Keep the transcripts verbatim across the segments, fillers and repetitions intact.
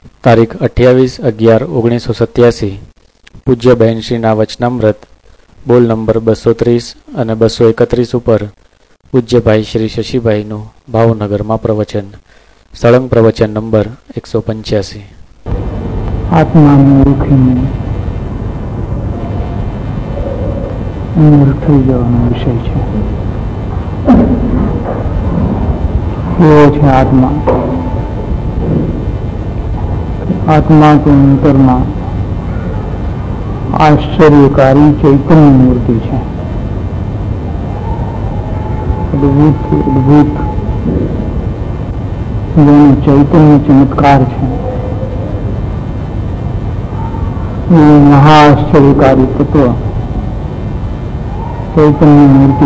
તારીખ અઠ્યાવીસ અગિયાર ઓગણીસો સત્યાસી પૂજ્ય બહેનશ્રીના વચનામૃત બોલ નંબર બસો ત્રીસ અને બસો એકત્રીસ ઉપર પૂજ્ય ભાઈ શ્રી શશીભાઈનું ભાવનગરમાં પ્રવચન. સળંગ પ્રવચન નંબર એકસો પંચ્યાસી. આત્માને ઓળખીને અમર થઈ જવાનો વિષય છે. એવો છે આત્મા. આત્મા તો અંતરમાં આશ્ચર્યકારી ચૈતન્ય મૂર્તિ છે. અદભુત અદભુત જેનું ચૈતન્ય ચમત્કાર છે. એ મહાઆશ્ચર્યકારી તત્વ ચૈતન્ય મૂર્તિ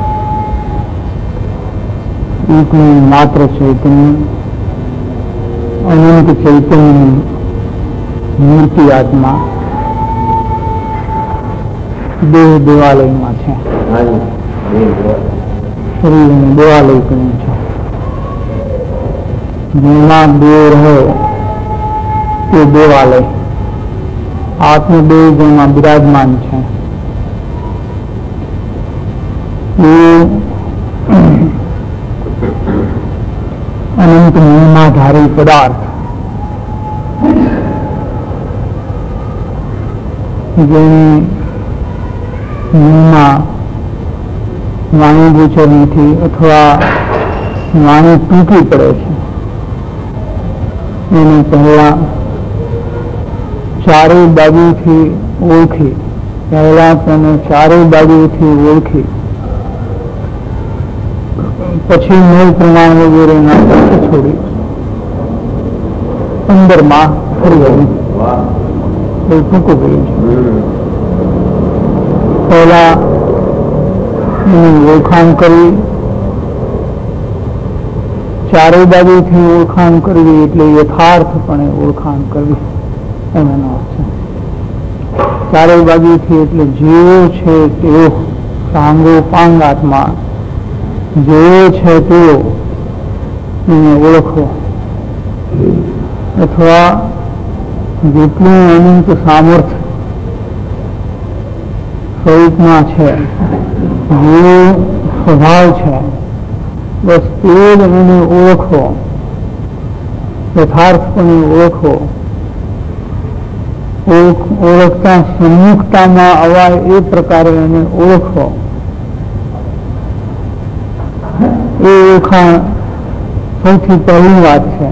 એકનું માત્ર ચૈતન્ય અનંત ચૈતન્ય મૂર્તિ આત્મા દેહ દેવાલયમાં છે. શરીરને દેવાલય કહ્યું છે. જેમાં દેહ રહે તે દેવાલય. આત્મદેહ જેમાં બિરાજમાન છે એ અનંત મહિમાધારી પદાર્થ જેની મહિમા વાણી ગોચર નથી અથવા વાણી ટૂંકી પડે છે. એને પહેલા ચારેય બાજુથી ઓળખી પહેલા તેને ચારેય બાજુથી ઓળખી પછી મૂળ પ્રમાણ વગેરેના પક્ષ છોડી અંદરમાં ફરી આવ્યું. એ ટૂંકું કર્યું છે. પહેલા એની ઓળખાણ કરી, ચારેય બાજુથી ઓળખાણ કરવી એટલે યથાર્થપણે ઓળખાણ કરવી એનો અર્થ છે. ચારેય બાજુથી એટલે જેવો છે તેવો સાંગોપાંગ આત્મા જેવો છે તેવો એને ઓળખવો અથવા જેટલું અનંત સામર્થ્ય સ્વરૂપમાં છે, જેવો સ્વભાવ છે, બસ તે જ એને ઓળખવો, યથાર્થપણે ઓળખવો. ઓળખતા સન્મુખતામાં અવાય એ પ્રકારે એને ઓળખવો. એ ઓળખાણ સૌથી પહેલી વાત છે.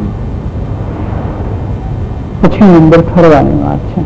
પછી નંબર ઠરવાની વાત છે.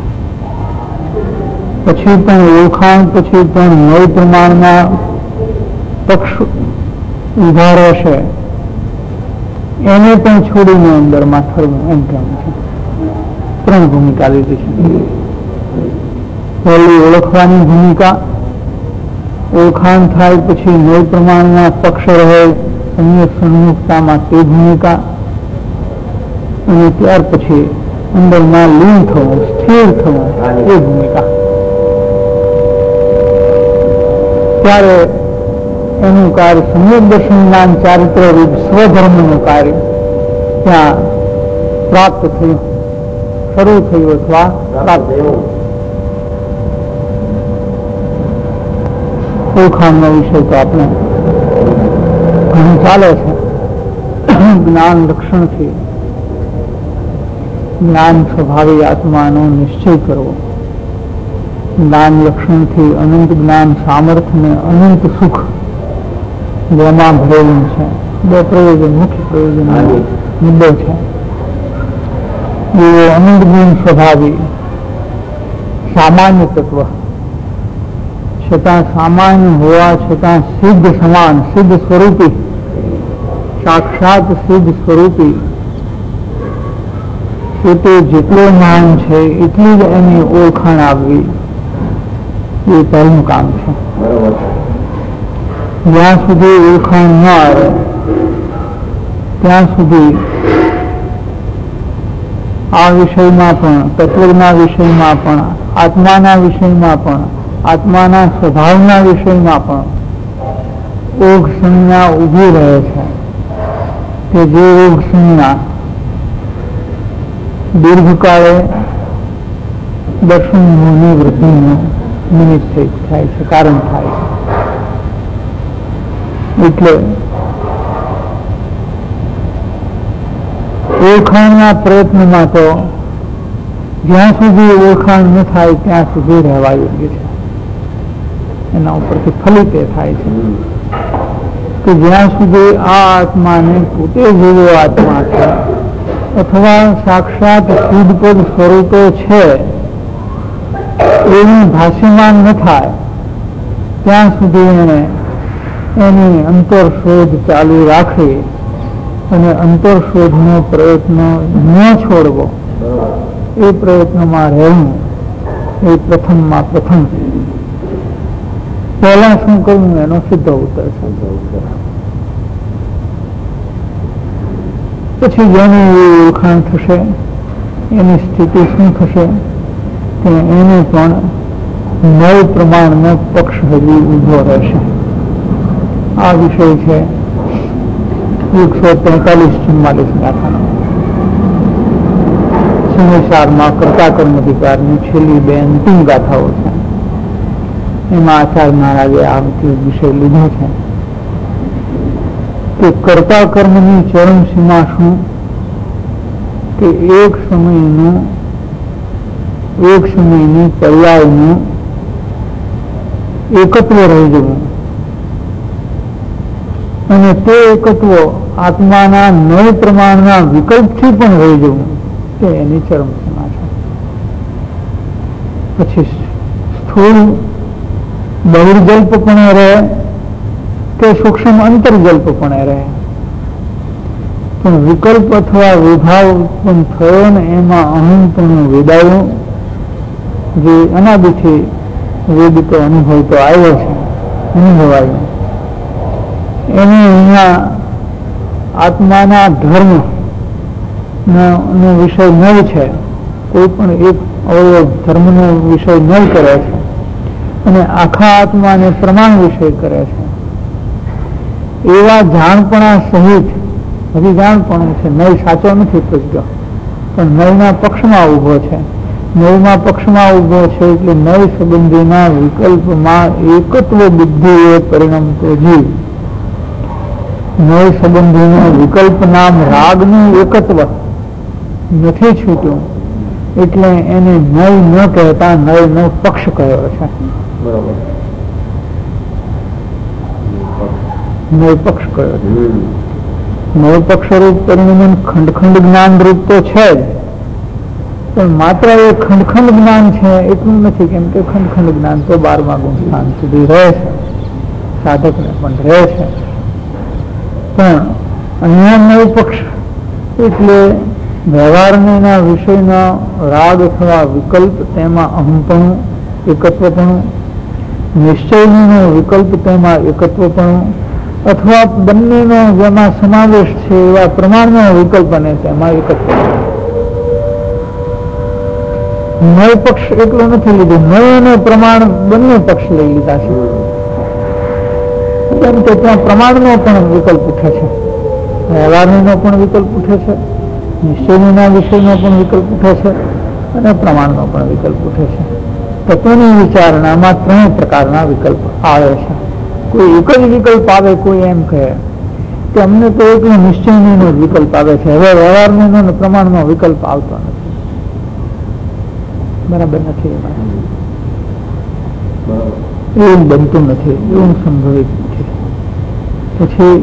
પછી પણ ઓળખાણ પછી પણ નવ પ્રમાણમાં પક્ષ ઉભા રહેશે એને પણ છોડીને અંદરમાં ઠરવું એમ કહેવું છે. ત્રણ ભૂમિકા લીધી છે. પહેલી ઓળખવાની ભૂમિકા, ઓળખાણ થાય પછી નવ પ્રમાણમાં પક્ષ રહે સમ્યક સન્મુખતામાં તે ભૂમિકા, અને ત્યાર પછી અંદરમાં લીન થવું, સ્થિર થવું એ ભૂમિકા. ત્યારે એનું કાર્ય સમ્યક દર્શન જ્ઞાન ચારિત્ર રૂપ સ્વધર્મનું કાર્ય ત્યાં પ્રાપ્ત થયું, શરૂ થયું અથવા પ્રાપ્ત થયું. ઓળખાણનો વિષય તો આપણે ઘણું ચાલે છે. જ્ઞાન લક્ષણથી જ્ઞાન સ્વભાવી આત્માનો નિશ્ચય કરવો, જ્ઞાન લક્ષણથી અનંત જ્ઞાન સામર્થ્ય ને અનંત સુખ જેમાં ભરેલું છે. બે પ્રયોજન, મુખ્ય પ્રયોજન મુદ્દો છે. એ અનંત ગુણ સ્વભાવી સામાન્ય તત્વ છતાં સામાન્ય હોવા છતાં સિદ્ધ સમાન, સિદ્ધ સ્વરૂપી, સાક્ષાત સિદ્ધ સ્વરૂપી તે જેટલો મહાન છે એટલી જ એની ઓળખાણ આવવી એ પહેલું કામ છે. જ્યાં સુધી ઓળખાણ ન આવે ત્યાં સુધી આ વિષયમાં પણ, તત્વના વિષયમાં પણ, આત્માના વિષયમાં પણ, આત્માના સ્વભાવના વિષયમાં પણ ઓઘ સંજ્ઞા ઉભી રહે છે કે જે ઓઘ સંજ્ઞા દીર્ઘકાળે દર્શનની વૃદ્ધિનું નિમિત્ત થાય છે, કારણ થાય છે. એટલે ઓળખાણના પ્રયત્નમાં તો જ્યાં સુધી ઓળખાણ ન થાય ત્યાં સુધી રહેવા યોગ્ય છે. એના ઉપરથી ફલિત એ થાય છે કે જ્યાં સુધી આ આત્માને પોતે જેવો આત્મા છે અથવા સાક્ષાત શુદ્ધપદ સ્વરૂપે છે એવું ભાષ્યમાન ન થાય ત્યાં સુધી એને એની અંતર શોધ ચાલુ રાખવી અને અંતર શોધનો પ્રયત્ન ન છોડવો, એ પ્રયત્નમાં રહેવું એ પ્રથમમાં પ્રથમ. પહેલા શું કરવું એનો સીધો ઉત્તર છે. પછી જેની ઓળખાણ થશે, એની સ્થિતિ શું થશે તે એને પણ નવ પ્રમાણનો પક્ષ હજી ઉભો રહેશે. આ વિષય છે એકસો તેતાલીસ ચુમ્માલીસ ગાથાનો. સમયસારમાં કર્તા કર્મ અધિકારની છેલ્લી બે અંતિમ ગાથાઓ છે. એમાં આચાર્ય મહારાજે આ વિષય લીધો છે કે કર્તા કર્મની ચરમ સીમા શું કે એક સમયનું એક સમયની પર્યાયનું એકત્વ રહી જવું અને તે એકત્વ આત્માના નવ પ્રમાણના વિકલ્પથી પણ રહી જવું તે એની ચરમ સીમા છે. પછી સ્થૂળ બહિર્જલ્પપણે રહે કે સૂક્ષ્મ અંતર્જલ્પપણે રહે, પણ વિકલ્પ અથવા વિભાવ ઉત્પન્ન થયો ને એમાં અહંપણું વેદાયું, જે અનાદિથી વેદિતો અનુભવ તો આવ્યો છે, અનુભવાયો, એને અહીંયા આત્માના ધર્મ નો વિષય નવ છે. કોઈ પણ એક અવયવ ધર્મનો વિષય નવ કરે છે અને આખા આત્માને પ્રમાણ વિષય કરે છે. એવા જાણપણા સહિત, હજી જાણપણું છે, નવ સાચો નથી પ્રજ્ઞો, પણ નવના પક્ષમાં ઉભો છે. નવમાં પક્ષમાં ઉભો છે એટલે નવ સંબંધીના વિકલ્પમાં એકત્વ બુદ્ધિ એ પરિણમતો જીવ. નવ સંબંધીનો વિકલ્પ નામ રાગનું એકત્વ નથી છૂટ્યું એટલે એને નવ ન કહેતા નવ નો પક્ષ કહ્યો છે. બરાબર. નવ પક્ષ કહ્યો છે. નવ પક્ષ રૂપ પરિણમન ખંડખંડ જ્ઞાન રૂપ તો છે જ, પણ માત્ર એ ખંડખંડ જ્ઞાન છે એટલું નથી, કેમ કે ખંડખંડ જ્ઞાન તો બારમા ગુણ સ્થાન સુધી રહે છે, સાધકને પણ રહે છે. પણ અહીંયા નવ પક્ષ એટલે વ્યવહારના વિષયનો રાગ અથવા વિકલ્પ, તેમાં અહંપણું, એકત્વપણું, નિશ્ચયનો વિકલ્પ, તેમાં એકત્વપણું, અથવા બંનેનો જેમાં સમાવેશ છે એવા પ્રમાણનો વિકલ્પ અને તેમાં એકત્વ. નવ પક્ષ એટલો નથી લીધો, નવ અને પ્રમાણ બંને પક્ષ લઈ લીધા છે, કેમ કે ત્યાં પ્રમાણનો પણ વિકલ્પ ઉઠે છે, વ્યવહારનો પણ વિકલ્પ ઉઠે છે, નિશ્ચયના વિષયનો પણ વિકલ્પ ઉઠે છે અને પ્રમાણનો પણ વિકલ્પ ઉઠે છે. તત્વની વિચારણામાં ત્રણ પ્રકારના વિકલ્પ આવે છે. કોઈ એક જ વિકલ્પ આવે, કોઈ એમ કહે કે અમને તો એકલો નિશ્ચયનો વિકલ્પ આવે છે, હવે વ્યવહારનો અને પ્રમાણનો વિકલ્પ આવતો નથી. બરાબર નથી, એવું બનતું નથી, એવું સંભવિત નથી. પછી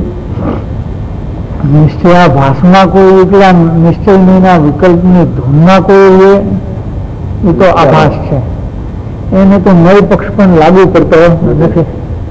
નિશ્ચયાભાસમાં કોઈ એકલા નિશ્ચયના વિકલ્પની ધૂનમાં કોઈ લે એ તો આભાસ છે, એને તો નવ પક્ષ પણ લાગુ પડતો નથી.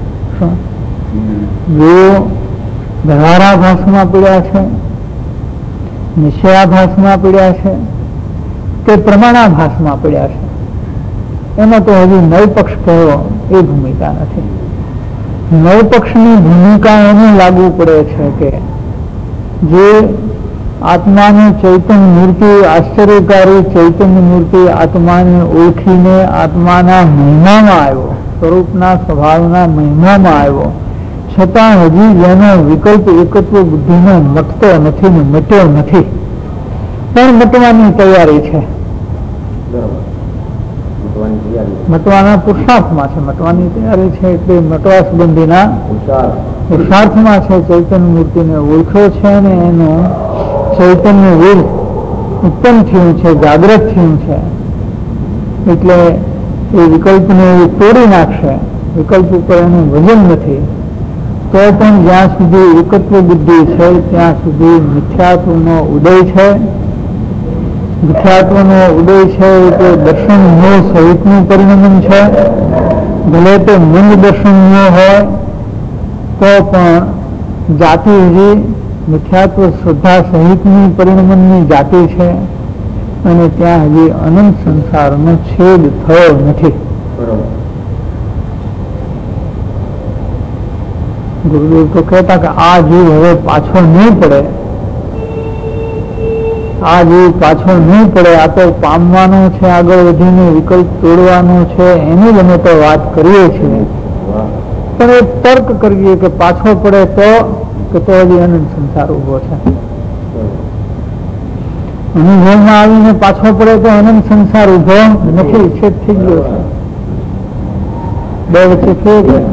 જો વ્યવહારાભાસમાં પડ્યા છે, નિશ્ચયાભાસમાં પડ્યા છે કે પ્રમાણાભાસમાં પડ્યા છે, એમાં તો હજી નવ પક્ષ કહેવો એ ભૂમિકા નથી. નવ પક્ષની ભૂમિકા એને લાગુ પડે છે કે જે આત્માની ચૈતન્ય મૂર્તિ, આશ્ચર્યકારી ચૈતન્ય મૂર્તિ આત્માને ઓળખીને આત્માના મહિમામાં આવ્યો, સ્વરૂપના સ્વભાવના મહિમામાં આવ્યો, છતાં હજી જેનો વિકલ્પ એકત્વ બુદ્ધિનો મટતો નથી ને મટ્યો નથી, પણ મટવાની તૈયારી છે. મટવાના પુરુષાર્થમાં છે, મટવાની તૈયારી છે એટલે મટવા સંબંધીના પુરુષાર્થમાં છે. ચૈતન્ય મૂર્તિને ઓળખ્યો છે અને એનું ચૈતન્ય વીર ઉત્પન્ન થયું છે, જાગૃત થયું છે. એટલે એ વિકલ્પને તોડી નાખશે. વિકલ્પ ઉપર એનું વજન નથી તો પણ જ્યાં સુધી એકત્વ બુદ્ધિ છે ત્યાં સુધી મિથ્યાત્વનો ઉદય છે. મિથ્યાત્વનો ઉદય છે એટલે દર્શન મોહ સહિતનું પરિણમન છે. ભલે તે મંદ દર્શન ન હોય તો પણ જાતિ હજી મિથ્યાત્વ શ્રદ્ધા સહિતની પરિણમનની જાતિ છે અને ત્યાં હજી અનંત સંસારનો છેદ થયો નથી. ગુરુદેવ તો કહેતા કે આ જીવ હવે પાછો નહીં પડે, આ જીવ પાછો નહીં પડે, આ તો પામવાનો છે, આગળ વધીને વિકલ્પ તોડવાનો છે, એની જ અમે તો વાત કરીએ છીએ. પણ એ તર્ક કરીએ કે પાછો પડે તો કે તો હજી અનંત સંસાર ઉભો છે. અનુભવમાં આવીને પાછો પડે તો અનંત સંસાર ઉભો નથી, છેદ થઈ ગયો છે. બે વચ્ચે થઈ ગયા.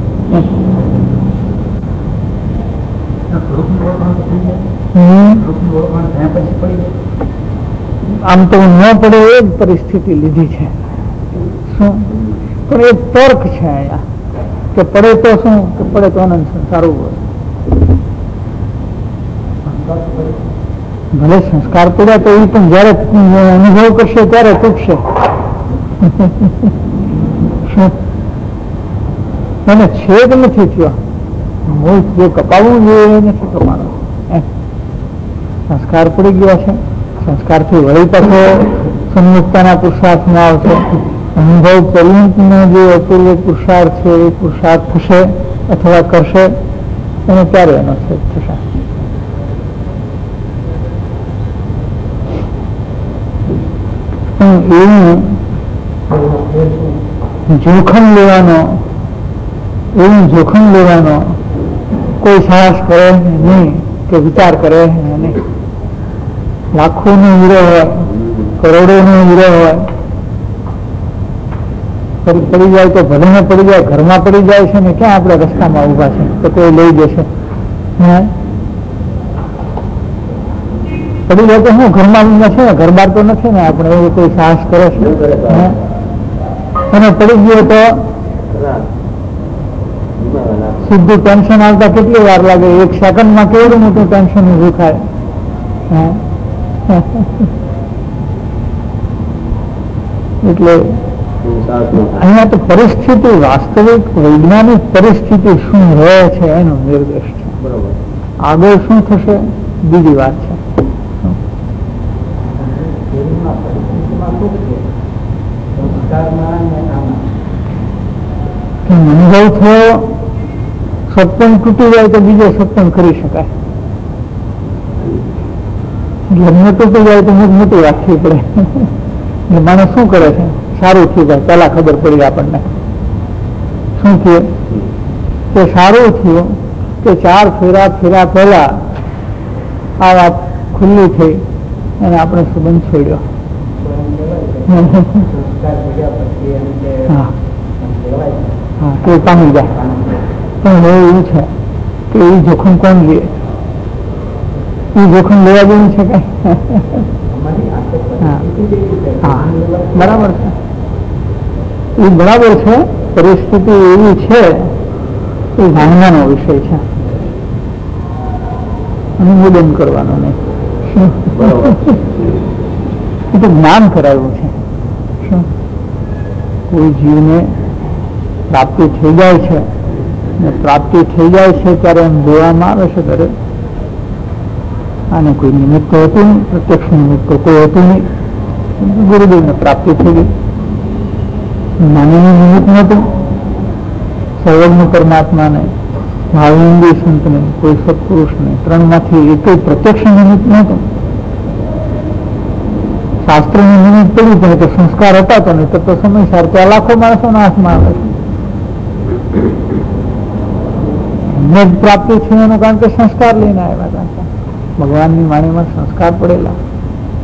આમ તો ન પડે એ જ પરિસ્થિતિ લીધી છે. શું પણ એ તર્ક છે અહીંયા કે પડે તો શું કે પડે તો અનંત સંસાર ઉભો. ભલે સંસ્કાર પડ્યા તો એ પણ જયારે અનુભવ કરશે ત્યારે તૂટશે. એને છેદ નથી થયો, મૂળ જે કપાવવું જોઈએ એ નથી કપાણું. સંસ્કાર પડી ગયા છે, સંસ્કારથી વળી પાછો સન્મુક્તાના પુરુષાર્થમાં આવશે. અનુભવ પર્યંતનો જે અપૂર્વ પુરુષાર્થ છે એ પુરુષાર્થ થશે અથવા કરશે અને ત્યારે એનો છેદ થશે. એવું જોખમ લેવાનો એવું જોખમ લેવાનો કોઈ સાહસ કરે નહીં કે વિચાર કરે નહીં. લાખો નો હીરો હોય, કરોડો નો હીરો હોય, પડી જાય તો ભલે ને પડી જાય, ઘરમાં પડી જાય છે ને ક્યાં આપણે રસ્તામાં ઉભા છે તો કોઈ લઈ જશે. પડી જાય તો શું ઘરમાં છે ને, ઘર બાર તો નથી ને આપણે એવું કોઈ સાહસ કરે છે. અને પડી ગયો તો સીધું ટેન્શન આવતા કેટલી વાર લાગે? એક સેકન્ડમાં કેવડું મોટું ટેન્શન ઉભું થાય. એટલે અહીંયા તો પરિસ્થિતિ, વાસ્તવિક વૈજ્ઞાનિક પરિસ્થિતિ શું રહે છે એનો નિર્દેશ છે. બરોબર. આગળ શું થશે બીજી વાત છે. અનુભવ થયો, સત્સંગ તૂટી જાય તો બીજો સત્સંગ કરી શકાય. ઘરને તૂટી જાય તો મોટી રાખવી પડે. માણસ શું કરે છે? સારું થયું ભાઈ, પેલા ખબર પડી આપણને. શું થયું કે સારું થયું કે ચાર ફેરા ફેરા પહેલા આ વાત ખુલ્લી થઈ અને આપણે સંબંધ છોડ્યો. હા હા તે પામી જાય. પણ હવે એવું છે કે એ જોખમ કોણ લે? એ જોખમ લેવા જેવું છે કઈ? હા બરાબર છે, એ બરાબર છે. પરિસ્થિતિ એવી છે એ જાણવાનો વિષય છે, અનુમોદન કરવાનો નહીં. એ તો જ્ઞાન કરાયું છે. શું કોઈ જીવને પ્રાપ્તિ થઈ જાય છે ને પ્રાપ્તિ થઈ જાય છે ત્યારે એમ જોવામાં આવે છે ત્યારે આને કોઈ નિમિત્ત હતું નહીં, પ્રત્યક્ષ નિમિત્ત કોઈ હતું નહીં. ગુરુદેવને પ્રાપ્તિ થઈ ગઈ, જ્ઞાનીનું નિમિત્ત નહોતું. સર્વજ્ઞ પરમાત્માને, ભાવિંદી સંતને, કોઈ સત્પુરુષને, ત્રણમાંથી એક પ્રત્યક્ષ નિમિત્ત નહોતું. શાસ્ત્રનું નિમિત્ત પડ્યું પણ તો સંસ્કાર હતા તો નહીં તો સમય સાર ત્યાં લાખો માણસોના હાથમાં આવે છે. એમને જ પ્રાપ્તિ છે એનું કારણ કે સંસ્કાર લઈને આવ્યા હતા. ભગવાનની વાણીમાં સંસ્કાર પડેલા.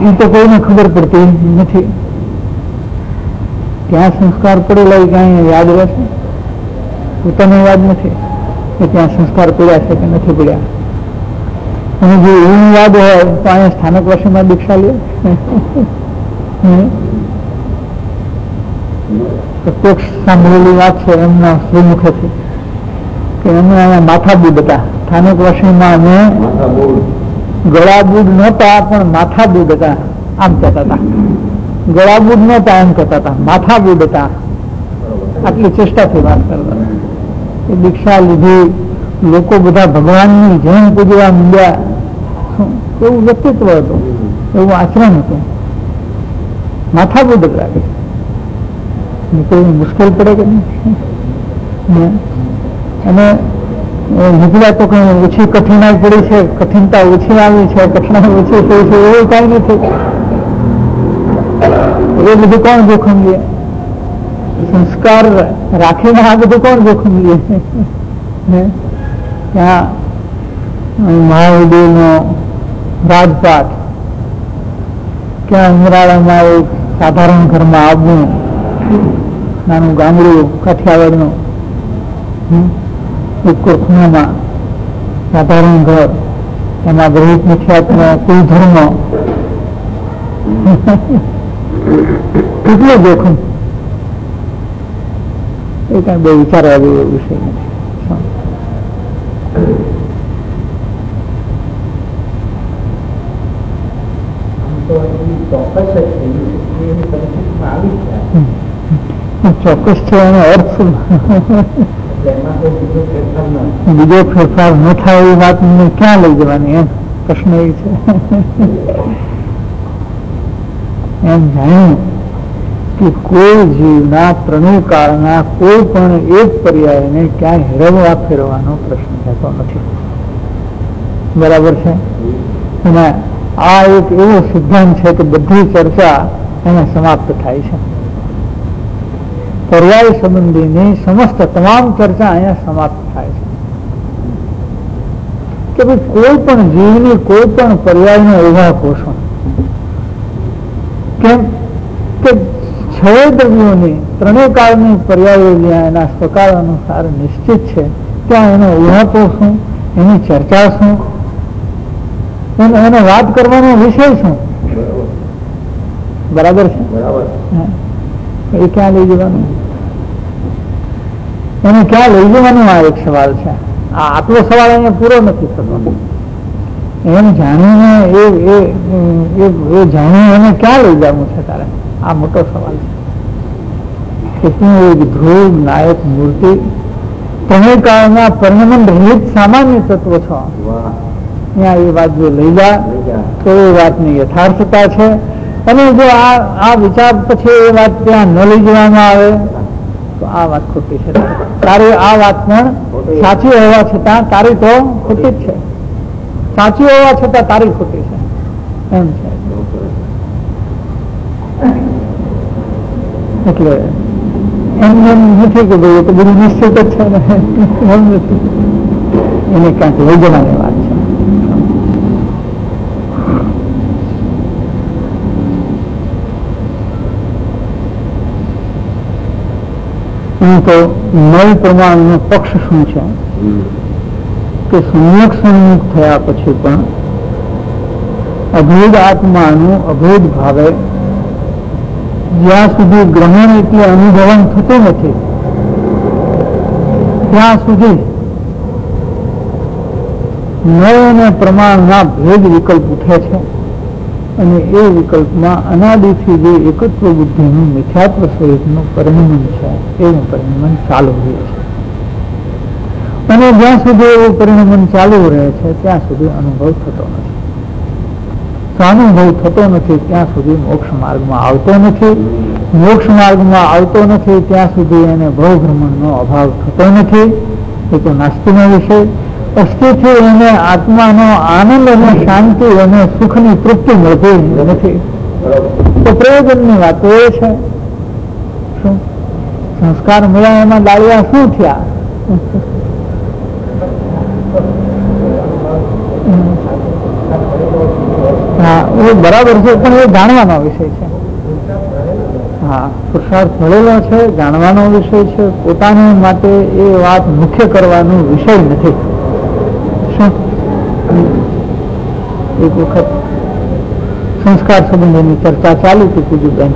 એ તો કોઈને ખબર પડતી નથી. ત્યાં સંસ્કાર પડેલા એ ક્યાંય યાદ રહેશે? પોતાને યાદ નથી કે ત્યાં સંસ્કાર પડ્યા છે કે નથી પડ્યા. અને જો એવું યાદ હોય તો અહીંયા સ્થાનક વર્ષમાં દીક્ષા લે. પ્રત્યક્ષ સાંભળેલી વાત છે એમના શ્રીમુખેથી કે એમને અહીંયા માથાબૂડ હતા. સ્થાનક વર્ષમાં અમે ગળાબૂડ નહોતા પણ માથાબૂડ હતા આમ કહેતા હતા. ગળાબૂડ નહોતા એમ કહેતા હતા, માથાબૂડ હતા. આટલી ચેષ્ટાથી વાત કરતા. એ દીક્ષા લીધી, લોકો બધા ભગવાનની જેમ પૂજવા માંડ્યા. એવું વ્યક્તિત્વ હતું, એવું આચરણ હતું. માથાબૂડ લાગે નીકળવું મુશ્કેલ પડે કે નહીં? અને નીકળ્યા તો કઈ ઓછી કઠિનાઈ પડી છે, કઠિનતા ઓછી આવી છે, કઠિનાઈ ઓછી થઈ છે એવું કઈ નથી. એ બધું કોણ જોખમ લે? સંસ્કાર રાખીને આ બધું કોણ જોખમ લે? ત્યાં મહાવિદ્યનો રાજપાટ, ક્યાં ઉમરાળામાં એક સાધારણ ઘરમાં આવવું, નાનું ગામડું કાઠિયાવાડનું ઉત્તર ખૂણામાં સાધારણ ઘર, એમાં બ્રહ્મ મુખ્યાત્મા કુલ ધર્મ, કેટલો જોખમ! એ કઈ બહુ વિચારવા જેવો વિષય નથી. ચોક્કસ છે એનો અર્થ શું? બીજો ફેરફાર ન થાય એવી વાત ક્યાં લઈ જવાની? એમ પ્રશ્ન એ છે. એમ જાણ્યું કે કોઈ જીવના ત્રણેય કાળના કોઈ પણ એક પર્યાયને ક્યાંય હેરવવા ફેરવાનો પ્રશ્ન થતો નથી. બરાબર છે? અને આ એક એવો સિદ્ધાંત છે કે બધી ચર્ચા એને સમાપ્ત થાય છે. પર્યાય સંબંધીની સમસ્ત તમામ ચર્ચા અહીંયા સમાપ્ત થાય છે કે ભાઈ કોઈ પણ જીવની કોઈ પણ પર્યાયનો એવા પોષણ કેમ કે છ દ્રવ્યોની ત્રણેય કાળની પર્યાયો જ્યાં એના સ્વકાળ અનુસાર નિશ્ચિત છે ત્યાં એનો ઉહાપો શું, એની ચર્ચા શું, એને વાત કરવાનો વિષય શું? બરાબર છે? એ ક્યાં લઈ જવાનું? એને ક્યાં લઈ જવાનું? આ એક સવાલ છે. આ આટલો સવાલ અહીંયા પૂરો નથી થતો. એમ જાણીને એ જાણીને એને ક્યાં લઈ જવું છે તારે? આ મોટો સવાલ છે કે તું એક ધ્રુવ નાયક મૂર્તિ તમે કાળના પરિણમન રહિત સામાન્ય તત્વ છો. ત્યાં એ વાત જો લઈ જા તો એ વાતની યથાર્થતા છે. અને જો આ વિચાર પછી એ વાત ત્યાં ન લઈ જવામાં આવે તો આ વાત ખોટી છે. તારી આ વાત પણ સાચી હોવા છતાં તારી તો ખોટી જ છે. સાચી હોવા છતાં તારી ખોટી છે એમ છે. એટલે એમ એમ નથી કે ભાઈ એ તો બધું નિશ્ચિત જ છે ને, એમ નથી. એને ક્યાંક લઈ જવાની વાત છે. તો નવ પ્રમાણનો પક્ષ શું છે કે સંયોગ સંયુક્ત થયા પછી પણ અભેદ આત્માનું અભેદ ભાવે જ્યાં સુધી ગ્રહણ એટલે અનુભવન થતું નથી ત્યાં સુધી નવ અને પ્રમાણના ભેદ વિકલ્પ ઉઠે છે. અને એ વિકલ્પમાં અનાદિથી જે એકત્વ બુદ્ધિનું મિથ્યાત્વ સહિતનું પરિણમન છે એવું પરિણમન ચાલુ રહે છે. અને જ્યાં સુધી એવું પરિણમન ચાલુ રહે છે ત્યાં સુધી અનુભવ થતો નથી. અનુભવ થતો નથી ત્યાં સુધી મોક્ષ માર્ગમાં આવતો નથી. મોક્ષ માર્ગમાં આવતો નથી ત્યાં સુધી એને ભવભ્રમણનો અભાવ થતો નથી. એ તો નાસ્તિનો વિષય. અસ્થિથી એને આત્માનો આનંદ અને શાંતિ અને સુખની તૃપ્તિ મળતી નથી. તો પ્રયોજનની વાત એ છે શું સંસ્કાર મળ્યા એમાં ડાળિયા શું થયા? હા એ બરાબર છે, પણ એ જાણવાનો વિષય છે. હા, પુરુષાર્થ ભરેલો છે, જાણવાનો વિષય છે. પોતાની માટે એ વાત મુખ્ય કરવાનો વિષય નથી. શું એક વખત સંસ્કાર સંબંધોની ચર્ચા ચાલી હતી પૂજ્યબેન.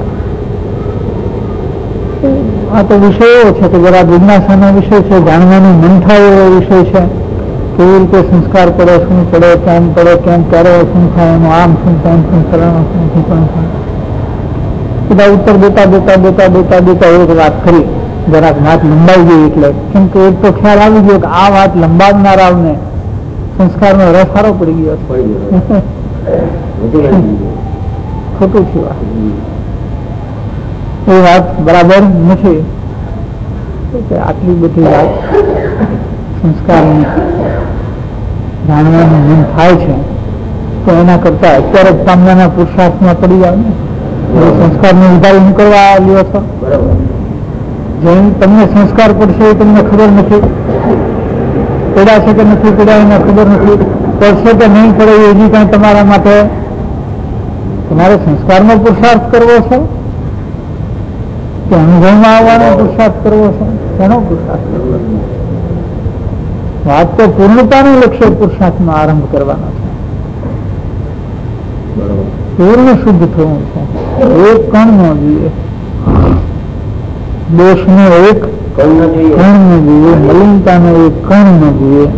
આ તો વિષય એવો છે કે જરા જિજ્ઞાસાનો વિષય છે, જાણવાનું મન થાય એવો વિષય છે. કેવી રીતે સંસ્કાર પડે, શું પડે, કેમ પડે, કેમ ક્યારે શું થાય, એનું આમ શું તેમ શું કરવાનું શું ઠીકણ થાય, બધા ઉત્તર દેતા દેતા દેતા દેતા દેતા એક વાત કરી, જરાક વાત લંબાઈ ગઈ. એટલે કેમ કે એક તો ખ્યાલ આવી ગયો કે આ વાત લંબાવનારાઓને સંસ્કારનો રસ સારો પડી ગયો છે. ખોટું થયું, એ વાત બરાબર નથી. આટલી બધી વાત સંસ્કારની જાણવાનું મન થાય છે તો એના કરતા અત્યારે જ પામવાના પુરુષાર્થમાં પડી જાવ ને. સંસ્કારનો ઉધાર કરવા લ્યો છો, જેમ તમને સંસ્કાર પડશે એ તમને ખબર નથી. પડ્યા છે કે નથી પડ્યા એને ખબર નથી. પડશે કે નહીં પડે એ હજી કઈ તમારા માટે, તમારે સંસ્કારનો પુરુષાર્થ કરવો છે કે અનુભવમાં આવવાનો પુરુષાર્થ કરવો છે? એનો પુરુષાર્થ કરવો છે. વાત તો પૂર્ણતાને લક્ષ્ય પુરુષાર્થનો આરંભ કરવાનો છે. પૂર્ણ શુદ્ધ થવું છે. એક કણ ન જોઈએ, દોષનો એક કણ ન જોઈએ, મલિનતાનો એક કણ ન જોઈએ.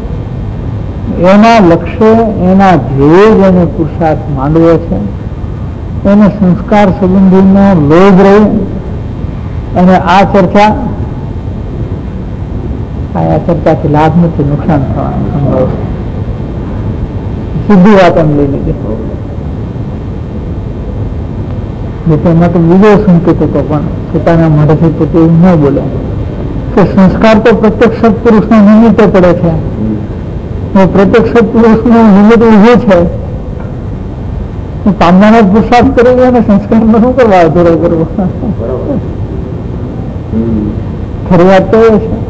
એના લક્ષ્ય, એના ધ્યેય જેને પુરુષાર્થ માંડવો છે એને સંસ્કાર સંબંધીનો લોભ રહે. અને આ ચર્ચા આ ચર્ચાથી લાભ નથી, નુકસાન થવાનું સંભવ છે. સીધી વાત એમ લઈ લીધી. તેમાં તો બીજો સંકેત હતો, પણ પોતાના મોઢેથી પોતે એવું ન બોલે કે સંસ્કાર તો પ્રત્યક્ષ સત્પુરુષના નિમિત્તે પડે છે. પ્રત્યક્ષ સત્પુરુષનું નિમિત્ત ઉભું છે, પામવાનો પુરુષાર્થ કરી અને સંસ્કારમાં શું કરવા અધૂરો કરવો? ખરી વાત તો એ છે.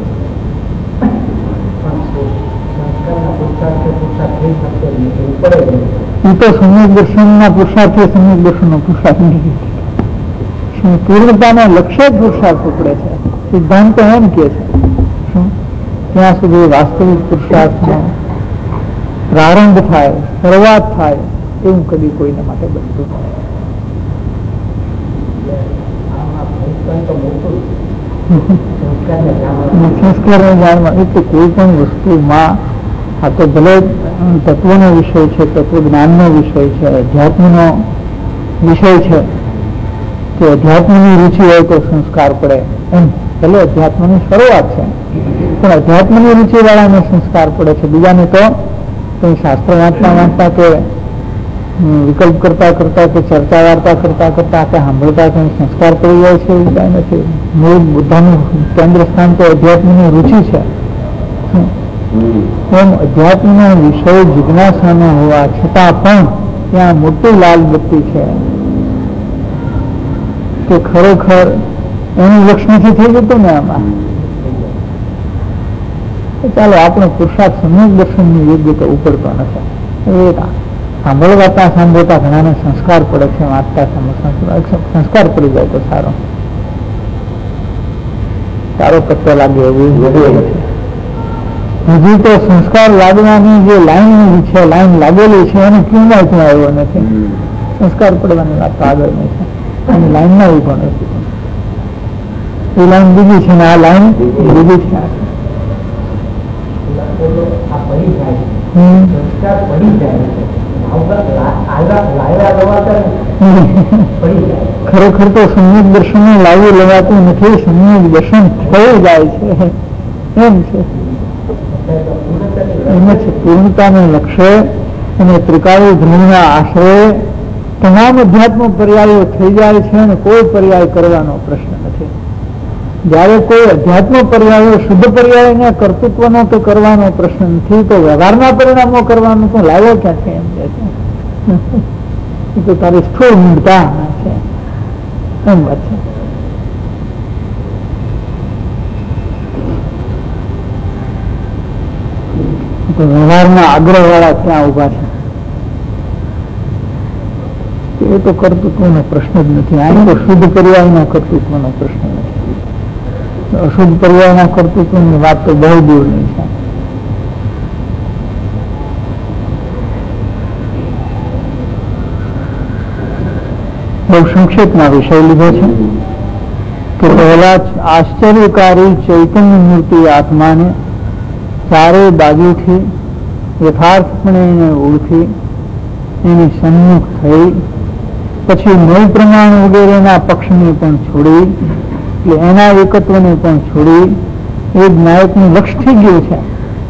એ તો સમ્યક દર્શનના પુરુષાર્થે સમ્યક દર્શનનો પુરુષાર્થ નથી. પૂર્ણતાના લક્ષ્ય જ પુરુષાર્થ ઉપડે છે. સિદ્ધાંત એમ કે છે ત્યાં સુધી વાસ્તવિક પુરુષાર્થનો પ્રારંભ થાય, શરૂઆત થાય એવું કદી કોઈને માટે બનતું સંસ્કારને જાણવા એટલે કોઈ પણ વસ્તુમાં, આ તો ભલે તત્વનો વિષય છે, તત્વજ્ઞાનનો વિષય છે, અધ્યાત્મનો વિષય છે, કે અધ્યાત્મની રુચિ હોય તો સંસ્કાર પડે. એમ ભલે અધ્યાત્મની શરૂઆત છે પણ અધ્યાત્મની રુચિ વાળાને સંસ્કાર પડે છે. બીજાને તો કઈ શાસ્ત્ર વાંચતા વાંચતા કે વિકલ્પ કરતા કરતા કે ચર્ચા વાર્તા કરતા કરતા કે સાંભળતા કઈ સંસ્કાર પડી જાય છે એવું કઈ નથી. મૂળ બુદ્ધાનું કેન્દ્ર સ્થાન તો અધ્યાત્મની રુચિ છે. એમ અધ્યાત્મનો વિષય જિજ્ઞાસાનો હોવા છતાં પણ ત્યાં મોટી લાલ બત્તી છે કે ખરેખર એનું લક્ષ નથી થઈ જતું ને આમાં. ચાલો આપણે પુરુષાર્થ સમ્યક દર્શનની યોગ્યતા ઉપડતો નથી. એ સાંભળવાતા સાંભળતા ઘણાને સંસ્કાર પડે છે, વાંચતા સંસ્કાર પડી જાય તો સારો સારો પત્તો લાગે એવું હજી તો સંસ્કાર લાગવાની જે લાઈન છે, લાઈન લાગેલી છે એને ક્યુમાં ક્યાં આવ્યો નથી. સંસ્કાર પડવાની વાત તો આગળ નહીં છે અને લાઈનમાં ઉભો નથી. એ લાઈન બીજી છે ને આ લાઈન બીજી છે. ખરેખર તો સમ્યક દર્શન લાવી લેવાતું નથી, સમ્યક દર્શન થઈ જાય છે. એમ છે એમ છે પૂર્ણતાને લક્ષ્ય અને ત્રિકાળી ધ્રુવના આશ્રય તમામ અધ્યાત્મ પર્યાયો થઈ જાય છે અને કોઈ પર્યાય કરવાનો પ્રશ્ન નથી. જયારે કોઈ અધ્યાત્મ પર્યાયો શુદ્ધ પર્યાયને કર્તૃત્વનો તો કરવાનો પ્રશ્ન નથી, તો વ્યવહારના પરિણામો કરવાનું તો લાવ્યો ક્યાંથી એમ કે છે. તો તારી સ્થૂળ મૂળતા છે એમ વાત છે. વ્યવહારના આગ્રહ વાળા ક્યાં ઉભા છે? એ તો કર્તૃત્વનો પ્રશ્ન જ નથી. અહીં તો શુદ્ધ પર્યાયના કર્તૃત્વનો પ્રશ્ન નથી. અશુદ્ધ પર્યાયના કર્તૃત્વની વાત તો બહુ દૂરની છે. બહુ સંક્ષેપમાં વિષય લીધો છે કે પહેલા આશ્ચર્યકારી ચૈતન્ય મૂર્તિ આત્માને ચારે બાજુથી યથાર્થપણે એને ઓળખી એની સન્મુખ થઈ, પછી નવ પ્રમાણ વગેરેના પક્ષને પણ છોડી, એટલે એના એકત્વને પણ છોડી એ જ નાયકનું લક્ષ્ય થઈ ગયું છે.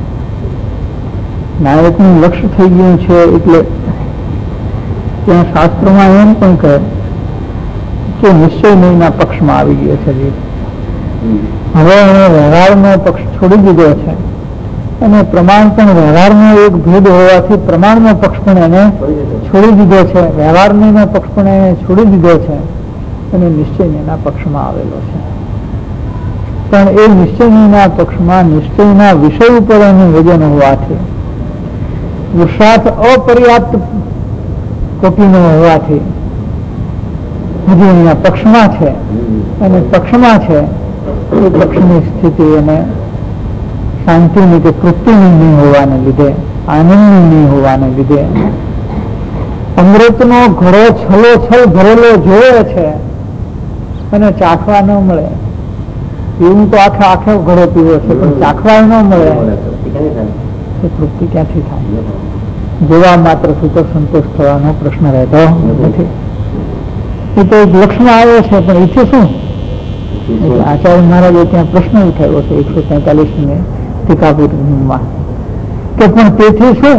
નાયકનું લક્ષ્ય થઈ ગયું છે એટલે ત્યાં શાસ્ત્રોમાં એમ પણ કહે કે નિશ્ચય નહીંના પક્ષમાં આવી ગયો છે. હવે એને વ્યવહારનો પક્ષ છોડી દીધો છે અને પ્રમાણ પણ વ્યવહારનો એક ભેદ હોવાથી પ્રમાણનો પક્ષ પણ એને છોડી દીધો છે, વ્યવહારનો પક્ષ પણ એને છોડી દીધો છે અને નિશ્ચયના પક્ષમાં આવેલો છે. પણ એ નિશ્ચયના પક્ષમાં નિશ્ચયના વિષય ઉપર એનું વજન હોવાથી, પુરુષાર્થ અપર્યાપ્ત કોટીનો હોવાથી હજી એના પક્ષમાં છે અને પક્ષમાં છે એ પક્ષની સ્થિતિ એને શાંતિની કે તૃપ્તિની નહીં હોવાને લીધે, આનંદની નહીં હોવાને લીધે અમૃતનો ઘડો છલો છલ ભરેલો જોવે છે અને ચાખવા ન મળે. એવું તો આખે આખો ઘડો પીવો છે પણ ચાખવા ન મળે એ તૃપ્તિ ક્યાંથી થાય? જોવા માત્રથી તો સંતોષ થવાનો પ્રશ્ન રહેતો નથી. એ તો એક લક્ષમાં આવ્યો છે પણ ઈચ્છે શું? આચાર્ય મહારાજે ત્યાં પ્રશ્ન ઉઠાવ્યો છે એકસો તેતાલીસ ને ટીકાપુરમાં કે પણ તેથી શું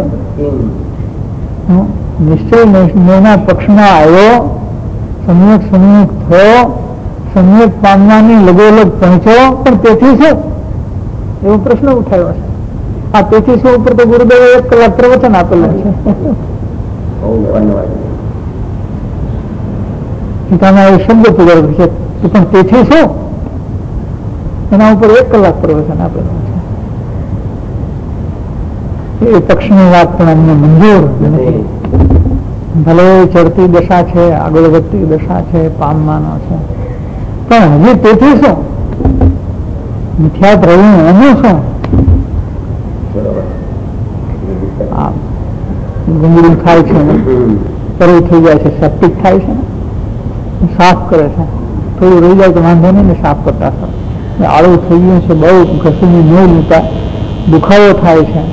નિશ્ચય નિર્ણયના પક્ષમાં આવ્યો, સમ્યક સન્મુખ થયો, સમ્યક પામવાની લગોલગ પહોંચ્યો, પણ તેથી શું એવો પ્રશ્ન ઉઠાવ્યો છે. આ તેથી શું ઉપર તો ગુરુદેવે એક કલાક પ્રવચન આપેલું છે. ટીકામાં એ શબ્દ પૂર્વક છે પણ તેથી શું એના ઉપર એક કલાક પ્રવચન આપેલું છે. એ પક્ષની વાત પણ અમને મંજૂર નથી. ભલે ચડતી દશા છે, આગળ વધતી દશા છે, પામવાનો છે, પણ હજી તેથી શું મિથ્યાત રહ્યું એનું શું? ગુંગળું થાય છે ને તરું થઈ જાય છે, સેપ્ટિક થાય છે ને સાફ કરે છે, થોડું રહી જાય તો વાંધો નહીં ને સાફ કરતા આળું થઈ ગયું છે, બહુ ઘસીને નહીં લેતા દુખાવો થાય છે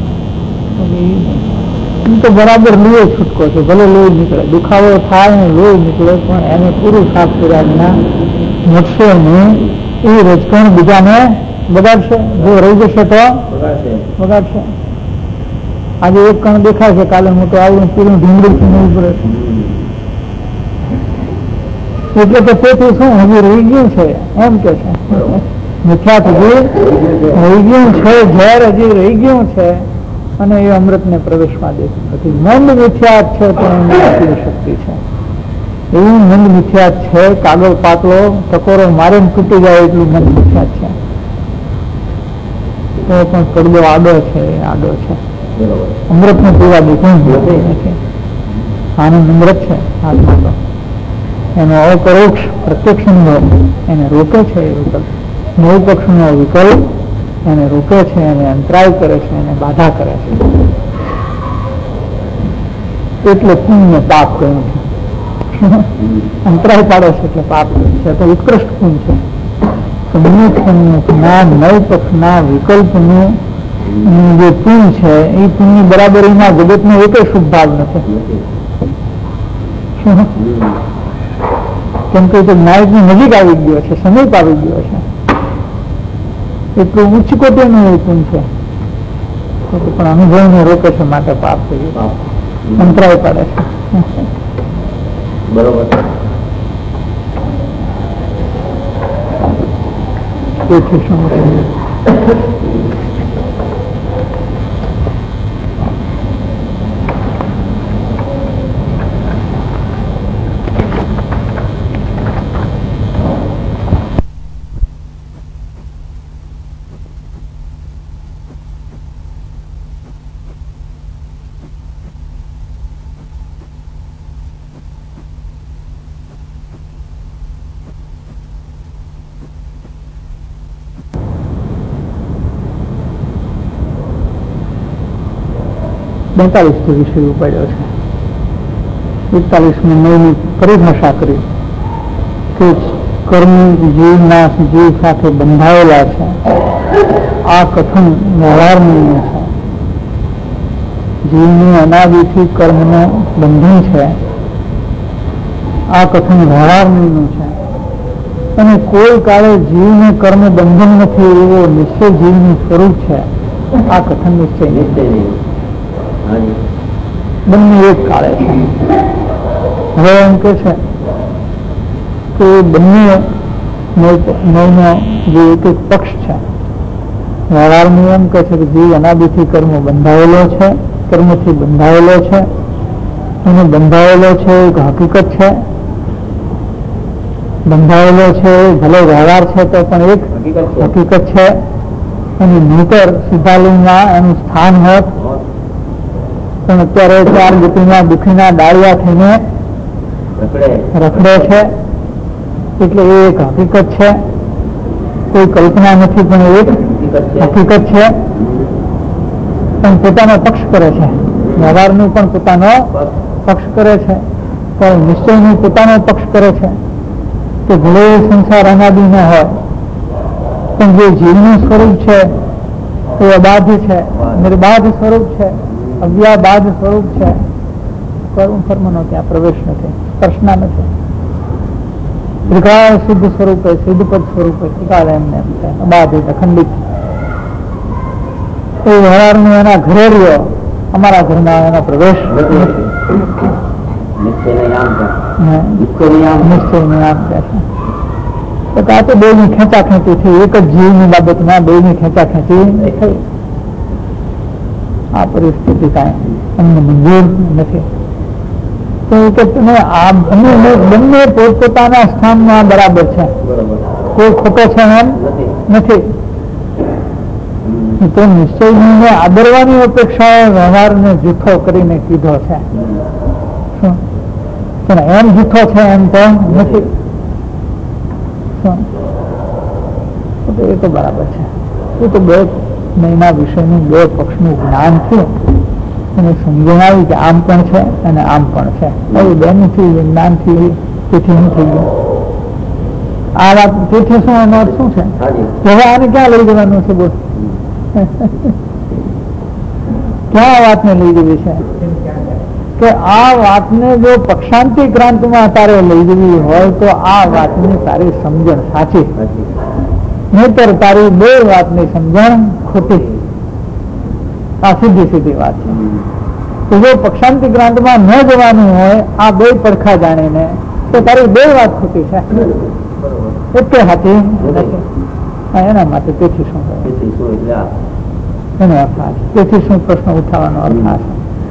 તો બરાબર લોહી છૂટકો છે, ભલે લોહી નીકળે, દુખાવો થાય ને લોહી નીકળે પણ એને પૂરું સાફ કર્યા વિના મટશે નહીં. એ રજકણ બીજાને બગાડશે, જો રહી જશે તો બગાડશે. આજે એક કણ દેખાય છે, કાલે મોટું આવડું પીરું ઢીંગડું થી નહીં પડે એટલે તો તેથી શું હજી રહી ગયું છે એમ કે છે. મિથ્યાત હજી રહી ગયું છે, ઝેર હજી રહી ગયું છે અને એ અમૃતને પ્રવેશમાં દેતું નથી. મંદ મિથ્યાત છે પણ એની આટલી શક્તિ છે. એવું મંદ મિથ્યાત છે, કાગળ પાતળો ટકોરો મારે તૂટી જાય એટલું મંદ મિથ્યાત છે. તો પણ પડદો આડો છે, આડો છે. અમૃત ને પીવા દેતું નથી. આનંદ અમૃત છે આત્મા તો એનો અપરોક્ષ પ્રત્યક્ષ એને રોકે છે. એ વિકલ્પ નવ પક્ષનો વિકલ્પ એને રોકે છે, એને અંતરાય કરે છે, એને બાધા કરે છે. એટલે પુણ્ય પાપ કહ્યું છે. અંતરાય પાડે છે એટલે પાપ કહ્યું છે. તો ઉત્કૃષ્ટ પુણ્ય છે. સમ્યક સન્મુખના નવ પક્ષના વિકલ્પનું જે પુણ્ય છે એ પુણ્ય બરાબરીમાં જગતનો એક શુભ ભાગ નથી. કેમ કે નાયકની નજીક આવી ગયો છે, સમીપ આવી ગયો છે, એટલું ઉચ્ચ કોટીનું એ પુણ્ય છે પણ અનુભવને રોકે છે માટે પાપ કર્યું, અંતરાય પાડે છે. બરોબર. તેથી શું બેતાલીસથી વિષય ઉપાડ્યો છે. એકતાલીસમાં નવની પરિભાષા કરી કે કર્મ જીવના જીવ સાથે બંધાયેલા છે. આ કથન વ્યવહારનું છે. જીવનું અનાદિથી કર્મનું બંધન છે. આ કથન વ્યવહારનું છે. અને કોઈ કાળે જીવને કર્મ બંધન નથી એવો નિશ્ચય જીવનું સ્વરૂપ છે. આ કથન નિશ્ચય નિશ્ચય બંને એક કાળે છે. હવે એમ કે છે કે બંને નવનો જે એક એક પક્ષ છે. વ્યવહારનું એમ કે છે કે જીવ અનાદિથી કર્મ બંધાયેલો છે, કર્મથી બંધાયેલો છે. અને બંધાયેલો છે એક હકીકત છે. બંધાયેલો છે ભલે વ્યવહાર છે તો પણ એક હકીકત છે. અને નહીતર સિદ્ધાલયમાં એનું સ્થાન હોત, પણ અત્યારે ચાર ગતિના દુઃખીના ડાળિયા થઈને રખડે છે. એટલે એ એક હકીકત છે. કોઈ કલ્પના નથી, પણ એક હકીકત છે. પણ પોતાનો પક્ષ કરે છે. વ્યવહારનું પણ પોતાનો પક્ષ કરે છે, પણ નિશ્ચયનું પોતાનો પક્ષ કરે છે. કે ભલે સંસાર અનાદિ ન હોય, પણ જે જીવનું સ્વરૂપ છે એ અબાધ છે, નિર્બાધ સ્વરૂપ છે, અવ્યાબાધ સ્વરૂપ છે. કર્મ કર્મનો ત્યાં પ્રવેશ નથી, સ્પર્શના નથી. ત્રિકાળ શુદ્ધ સ્વરૂપે, સિદ્ધપદ સ્વરૂપે ત્રિકાળ એમને એમ છે, અબાધિત અખંડિત. એ વ્યવહારનું એના ઘરે રહ્યો, અમારા ઘરમાં એનો પ્રવેશ નથી. આ તો બે ની ખેંચા ખેંચી થઈ, એક જ જીવની બાબતમાં બે ની ખેંચા ખેંચી થઈ. આ પરિસ્થિતિ કાંઈ અમને મંજૂર નથી. તો કે તમે આ બંને પોતપોતાના સ્થાનમાં બરાબર છે, કોઈ ખોટો છે એમ નથી. તો નિશ્ચયને આદરવાની અપેક્ષાએ વ્યવહારને જૂઠો કરીને કીધો છે. શું પણ એમ જૂઠો છે એમ તો નથી. એ તો બરાબર છે. એ તો બે મહિના વિષયનું બે પક્ષનું જ્ઞાન થયું અને સમજણ આવી કે આમ પણ છે અને આમ પણ છે. હવે બેનથી જ્ઞાનથી તેથી શું થઈ ગયું? આ વાત તેથી શું એનો અર્થ શું છે? હવે આને ક્યાં લઈ જવાનું છે? બોલ, ક્યાં આ વાતને લઈ જવી છે? કે આ વાતને જો પક્ષાંતિ ક્રાંતમાં તારે લઈ જવી હોય તો આ વાતની તારી સમજણ સાચી, નહીતર તારી બે વાતની સમજણ ખોટી. આ સીધી સીધી વાત છે. તો જો પક્ષાંતિ ક્રાંતમાં ન જવાનું હોય આ બે પડખા જાણીને, તો તારી બે વાત ખોટી છે, એટલે સાચી નથી. એના માટે તેથી શું એનો અર્થ આ છે. તેથી શું પ્રશ્ન ઉઠાવવાનો અર્થ આ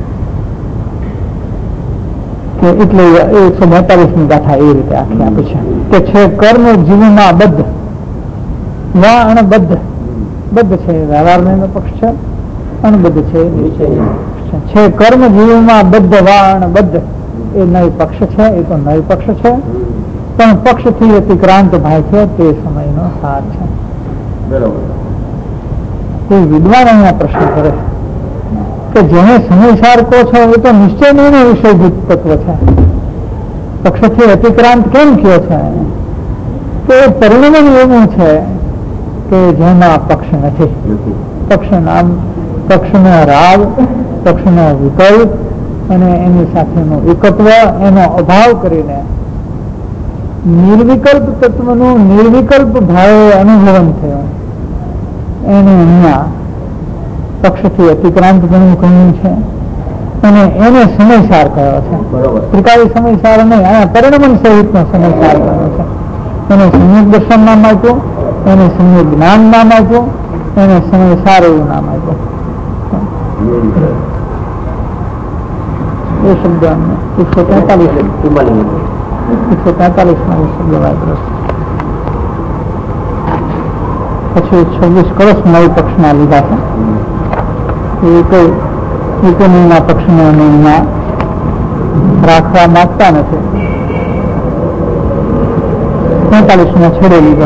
છે કે એટલે એકસો બેતાલીસ ની ગાથા એ રીતે આખી આપી છે કે છે કર્મ જીવનમાં બદ્ધ વા અણબદ્ધ. બદ્ધ છે વ્યવહાર નો પક્ષ છે, અણબદ્ધ છે છે કર્મ જીવનમાં બદ્ધ વા અણબદ્ધ. એ નય પક્ષ છે, એ તો નય પક્ષ છે, પણ પક્ષથી અતિક્રાંત ભાઈ છે તે સમયનો સાર છે. કોઈ વિદ્વાન અહીંયા પ્રશ્ન કરે કે જેને સમયસાર કહો છો એ તો નિશ્ચય નહીં વિષયભૂત તત્વ છે, પક્ષથી અતિક્રાંત કેમ કયો છે? તો એ પરિણામ એવું છે કે જેમાં પક્ષ નથી. પક્ષ નામ પક્ષનો રાગ, પક્ષનો વિકલ્પ અને એની સાથેનું એકત્વ, એનો અભાવ કરીને નિર્વિકલ્પ તત્વનું નિર્વિકલ્પ ભાવે અનુભવન થયો. એને અહીંયા પક્ષથી અતિક્રાંત ગણું કહ્યું છે અને એને સમયસાર કહ્યો છે. ત્રિકાળી સમયસાર નહીં, અહીંયા પરિણમન સહિતનો સમયસાર કહ્યો છે. એને સંયુક્ત દર્શન નામ આપ્યું, એને સંયુક્ત જ્ઞાન નામ આપ્યું, એને સમયસાર એવું નામ આપ્યું. એ શબ્દ એકસો તેતાલીસ એકસો તેતાલીસ માં શબ્દ વાપરો. પછી છવ્વીસ કળશ નવ પક્ષના લીધા છે. એ કોઈ ઇકોનોમીના પક્ષને એમાં રાખવા માંગતા નથી. તેતાલીસ માં છેડે લીધો.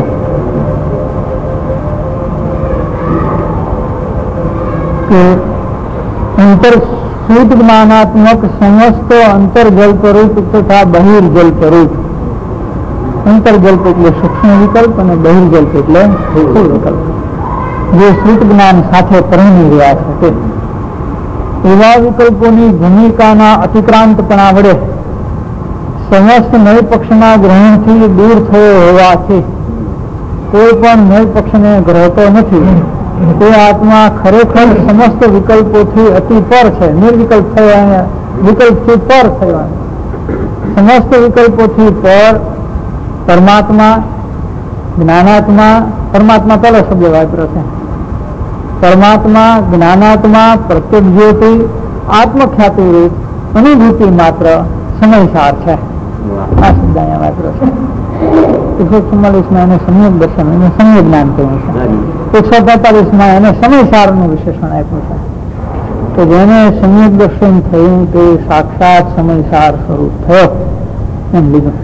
કે અંતર શુદ્ધ જ્ઞાનાત્મક સમસ્ત અંતર્જલ્પરૂપ તથા બહિર્જલ્પરૂપ. અંતર્જલ્પ એટલે સૂક્ષ્મ વિકલ્પ અને બહિર્જલ્પ એટલે સ્થૂળ વિકલ્પ, જે શુદ્ધ જ્ઞાન સાથે પરણી રહ્યા છે તે એવા વિકલ્પોની ભૂમિકાના અતિક્રાંતપણા વડે સમસ્ત નય પક્ષના ગ્રહણથી દૂર થયો હોવાથી કોઈ પણ નય પક્ષને ગ્રહતો નથી. તે આત્મા ખરેખર સમસ્ત વિકલ્પોથી અતિ પર છે, નિર્વિકલ્પ થયો, વિકલ્પથી પર થયો, સમસ્ત વિકલ્પોથી પર પરમાત્મા, જ્ઞાનાત્મા. પરમાત્મા પહેલો શબ્દ વાપર્યો છે. પરમાત્મા, જ્ઞાનાત્મા, પ્રત્યેક જ્યોતિ, આત્મખ્યાતિ રૂપ અનુભૂતિ માત્ર સમયસાર છે. આ શબ્દ અહીંયા વાપર્યો છે. એકસો ચુમ્માલીસ માં એને સંયોગ દર્શન, એને સંયોગ જ્ઞાન કહ્યું છે. એકસો તેતાલીસ માં એને સમયસાર નું વિશેષણ આપ્યું છે. તો જેને સંયોગ દર્શન થયું તે સાક્ષાત સમયસાર સ્વરૂપ થયો એમ લીધું.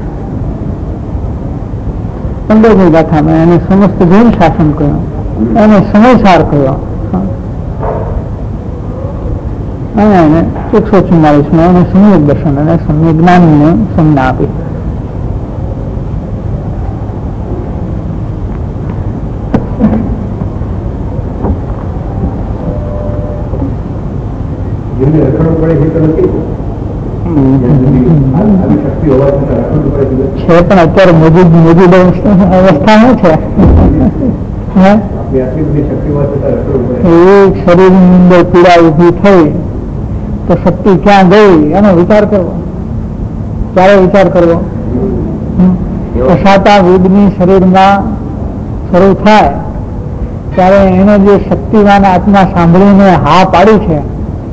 પંદરમી ગાથામાં એને સમસ્ત જૈન શાસન કહ્યું, એને સમયસાર કહ્યો. અને એને એકસો ચુમ્માલીસ માં એને સંયોગ દર્શન અને સંયોગ જ્ઞાન ને સંજ્ઞા આપી. છે પણ અત્યારે મોજૂદ મોજૂદ અવસ્થા શું છે? એક શરીરની અંદર પીડા ઉભી થઈ તો શક્તિ ક્યાં ગઈ એનો વિચાર કરવો. ક્યારે વિચાર કરવો? કશાતા વેદની શરીરમાં શરૂ થાય ત્યારે એને જે શક્તિવાન આત્મા સાંભળીને હા પાડી છે,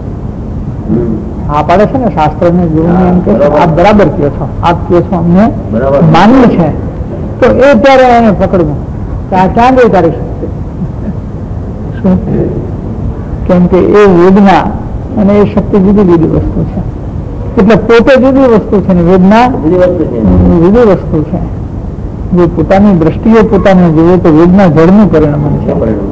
હા પાડે છે ને શાસ્ત્ર ને ગુરુ ને એમ કે આપ બરાબર કહો છો, આપ કહો છો અમને માનવું છે, તો એ ત્યારે એને પકડવું ત્યાં ક્યાં ગઈ તારી શક્તિ? શું? કેમ કે એ વેદના અને એ શક્તિ જુદી જુદી વસ્તુ છે. એટલે પોતે જુદી વસ્તુ છે ને વેદના જુદી વસ્તુ છે. જે પોતાની દ્રષ્ટિએ પોતાને જોઈએ તો વેદના જળનું પરિણમન છે.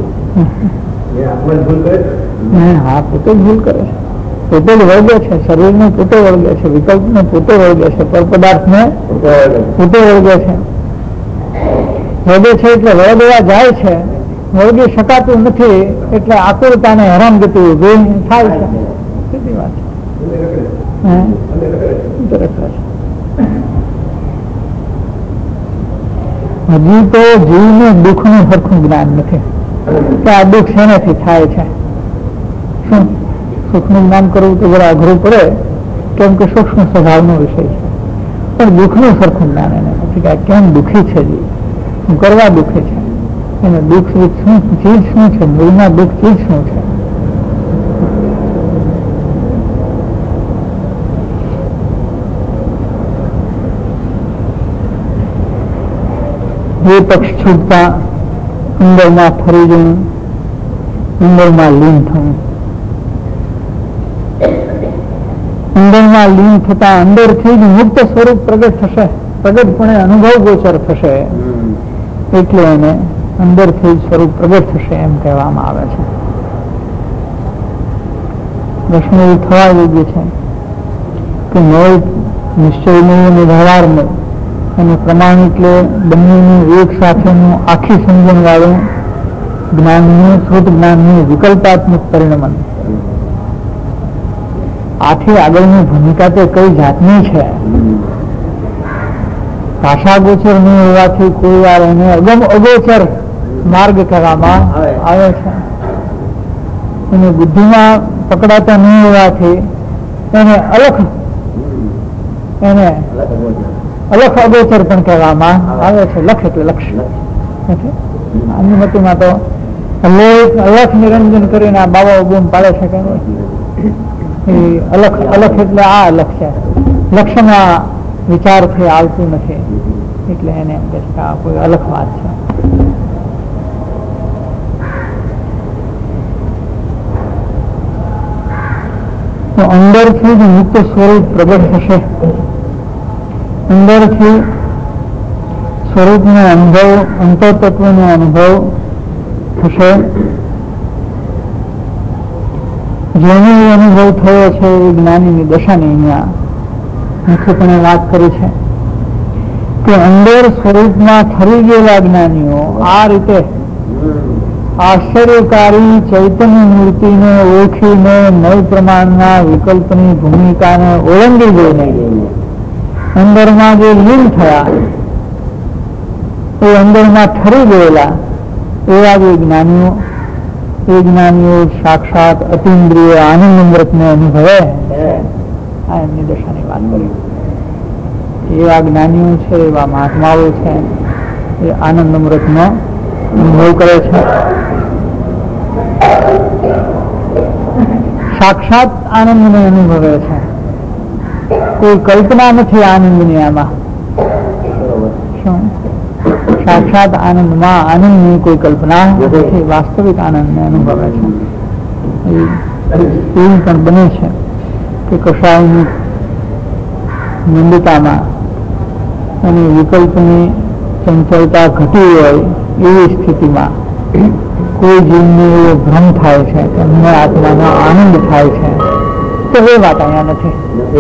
હા, પોતે જ ભૂલ કરે છે, પોતે જ વળગે છે, શરીરને પોતે વળગે છે, વિકલ્પને પોતે વળગે છે, પર પદાર્થને પોતે વળગે છે. વળગે છે એટલે વળગવા જાય છે, વળગી શકાતું નથી એટલે આકુરતાને હેરાનગતિ ઉભી થાય છે. સીધી વાત છે. હજી તો જીવને દુઃખનું સરખું જ્ઞાન નથી કે આ દુઃખ શેનાથી થાય છે. શું સુખનું જ્ઞાન કરવું તો જરા અઘરું પડે, કેમ કે સૂક્ષ્મ સ્વભાવનો વિષય છે. પણ દુઃખનું સરખું જ્ઞાન એને નથી કે કેમ દુઃખી છે, જીવ શું કરવા દુઃખી છે, એને દુઃખ શું ચીજ શું છે, મૂળમાં દુઃખ ચીજ શું છે. એ પક્ષ છૂટતા અંદરમાં ફરી જવું, અંદરમાં લીન થવું. અંદરમાં લીન થતા અંદરથી જ મુક્ત સ્વરૂપ પ્રગટ થશે, પ્રગટપણે અનુભવ ગોચર થશે, એટલે એને અંદરથી જ સ્વરૂપ પ્રગટ થશે એમ કહેવામાં આવે છે. પ્રશ્ન એ થવા યોગ્ય છે કે મોય નિશ્ચયમય અને વ્યવહારમય અને પ્રમાણ એટલે બંનેનું એક સાથેનું આખી સમજણ વાળું જ્ઞાનનું, શુદ્ધ જ્ઞાનનું વિકલ્પાત્મક પરિણમન. આથી આગળની ભૂમિકા તે કઈ જાતની છે? ભાષા ગોચર નહીં હોવાથી કોઈ વાર એને અગમ અગોચર માર્ગ કહેવામાં આવે છે. એને બુદ્ધિમાં પકડાતા નહીં હોવાથી એને અલખ એને અલખ અગોચર પણ કહેવામાં આવે છે. લખ એટલે લક્ષ્ય. અનુમતિમાં તો અલખ નિરંજન કરીને આ બાબા બૂમ પાડે છે કે અલખ અલખ એટલે આ અલખ છે, લક્ષ્યમાં વિચારથી આવતું નથી એટલે એને એમ કે આ કોઈ અલખ વાત છે. તો અંદરથી જ મુક્ત સ્વરૂપ પ્રગટ થશે, અંદરથી સ્વરૂપનો અનુભવ, અંતરતત્વનો અનુભવ થશે. જેનો અનુભવ થયો છે એ જ્ઞાનીની દશાની અહીંયા મુખ્યપણે વાત કરી છે કે અંદર સ્વરૂપમાં ઠરી ગયેલા જ્ઞાનીઓ આ રીતે આશ્ચર્યકારી ચૈતન્ય મૂર્તિને ઓળખીને નવ પ્રમાણના વિકલ્પની ભૂમિકાને ઓળંગી જઈને અંદરમાં જે લીન થયા એ અંદરમાં ઠરી ગયેલા એવા જે જ્ઞાનીઓ એ જ્ઞાનીઓ સાક્ષાત અતિન્દ્રિય આનંદ અમૃતને અનુભવે આ એમની દશાની વાત કરી. એવા જ્ઞાનીઓ છે, એવા મહાત્માઓ છે, એ આનંદ અમૃતનો અનુભવ કરે છે. સાક્ષાત આનંદને અનુભવે છે. કોઈ કલ્પના નથી આનંદની આમાં. શું સાક્ષાત આનંદમાં આનંદની કોઈ કલ્પના નથી, વાસ્તવિક આનંદને અનુભવે છે. એવું પણ બને છે કે કશાયની મંદિતામાં અને વિકલ્પની ચંચળતા ઘટી હોય એવી સ્થિતિમાં કોઈ જીવને એવો ભ્રમ થાય છે કે અમને આત્માનો આનંદ થાય છે, તો એ વાત અહીંયા નથી.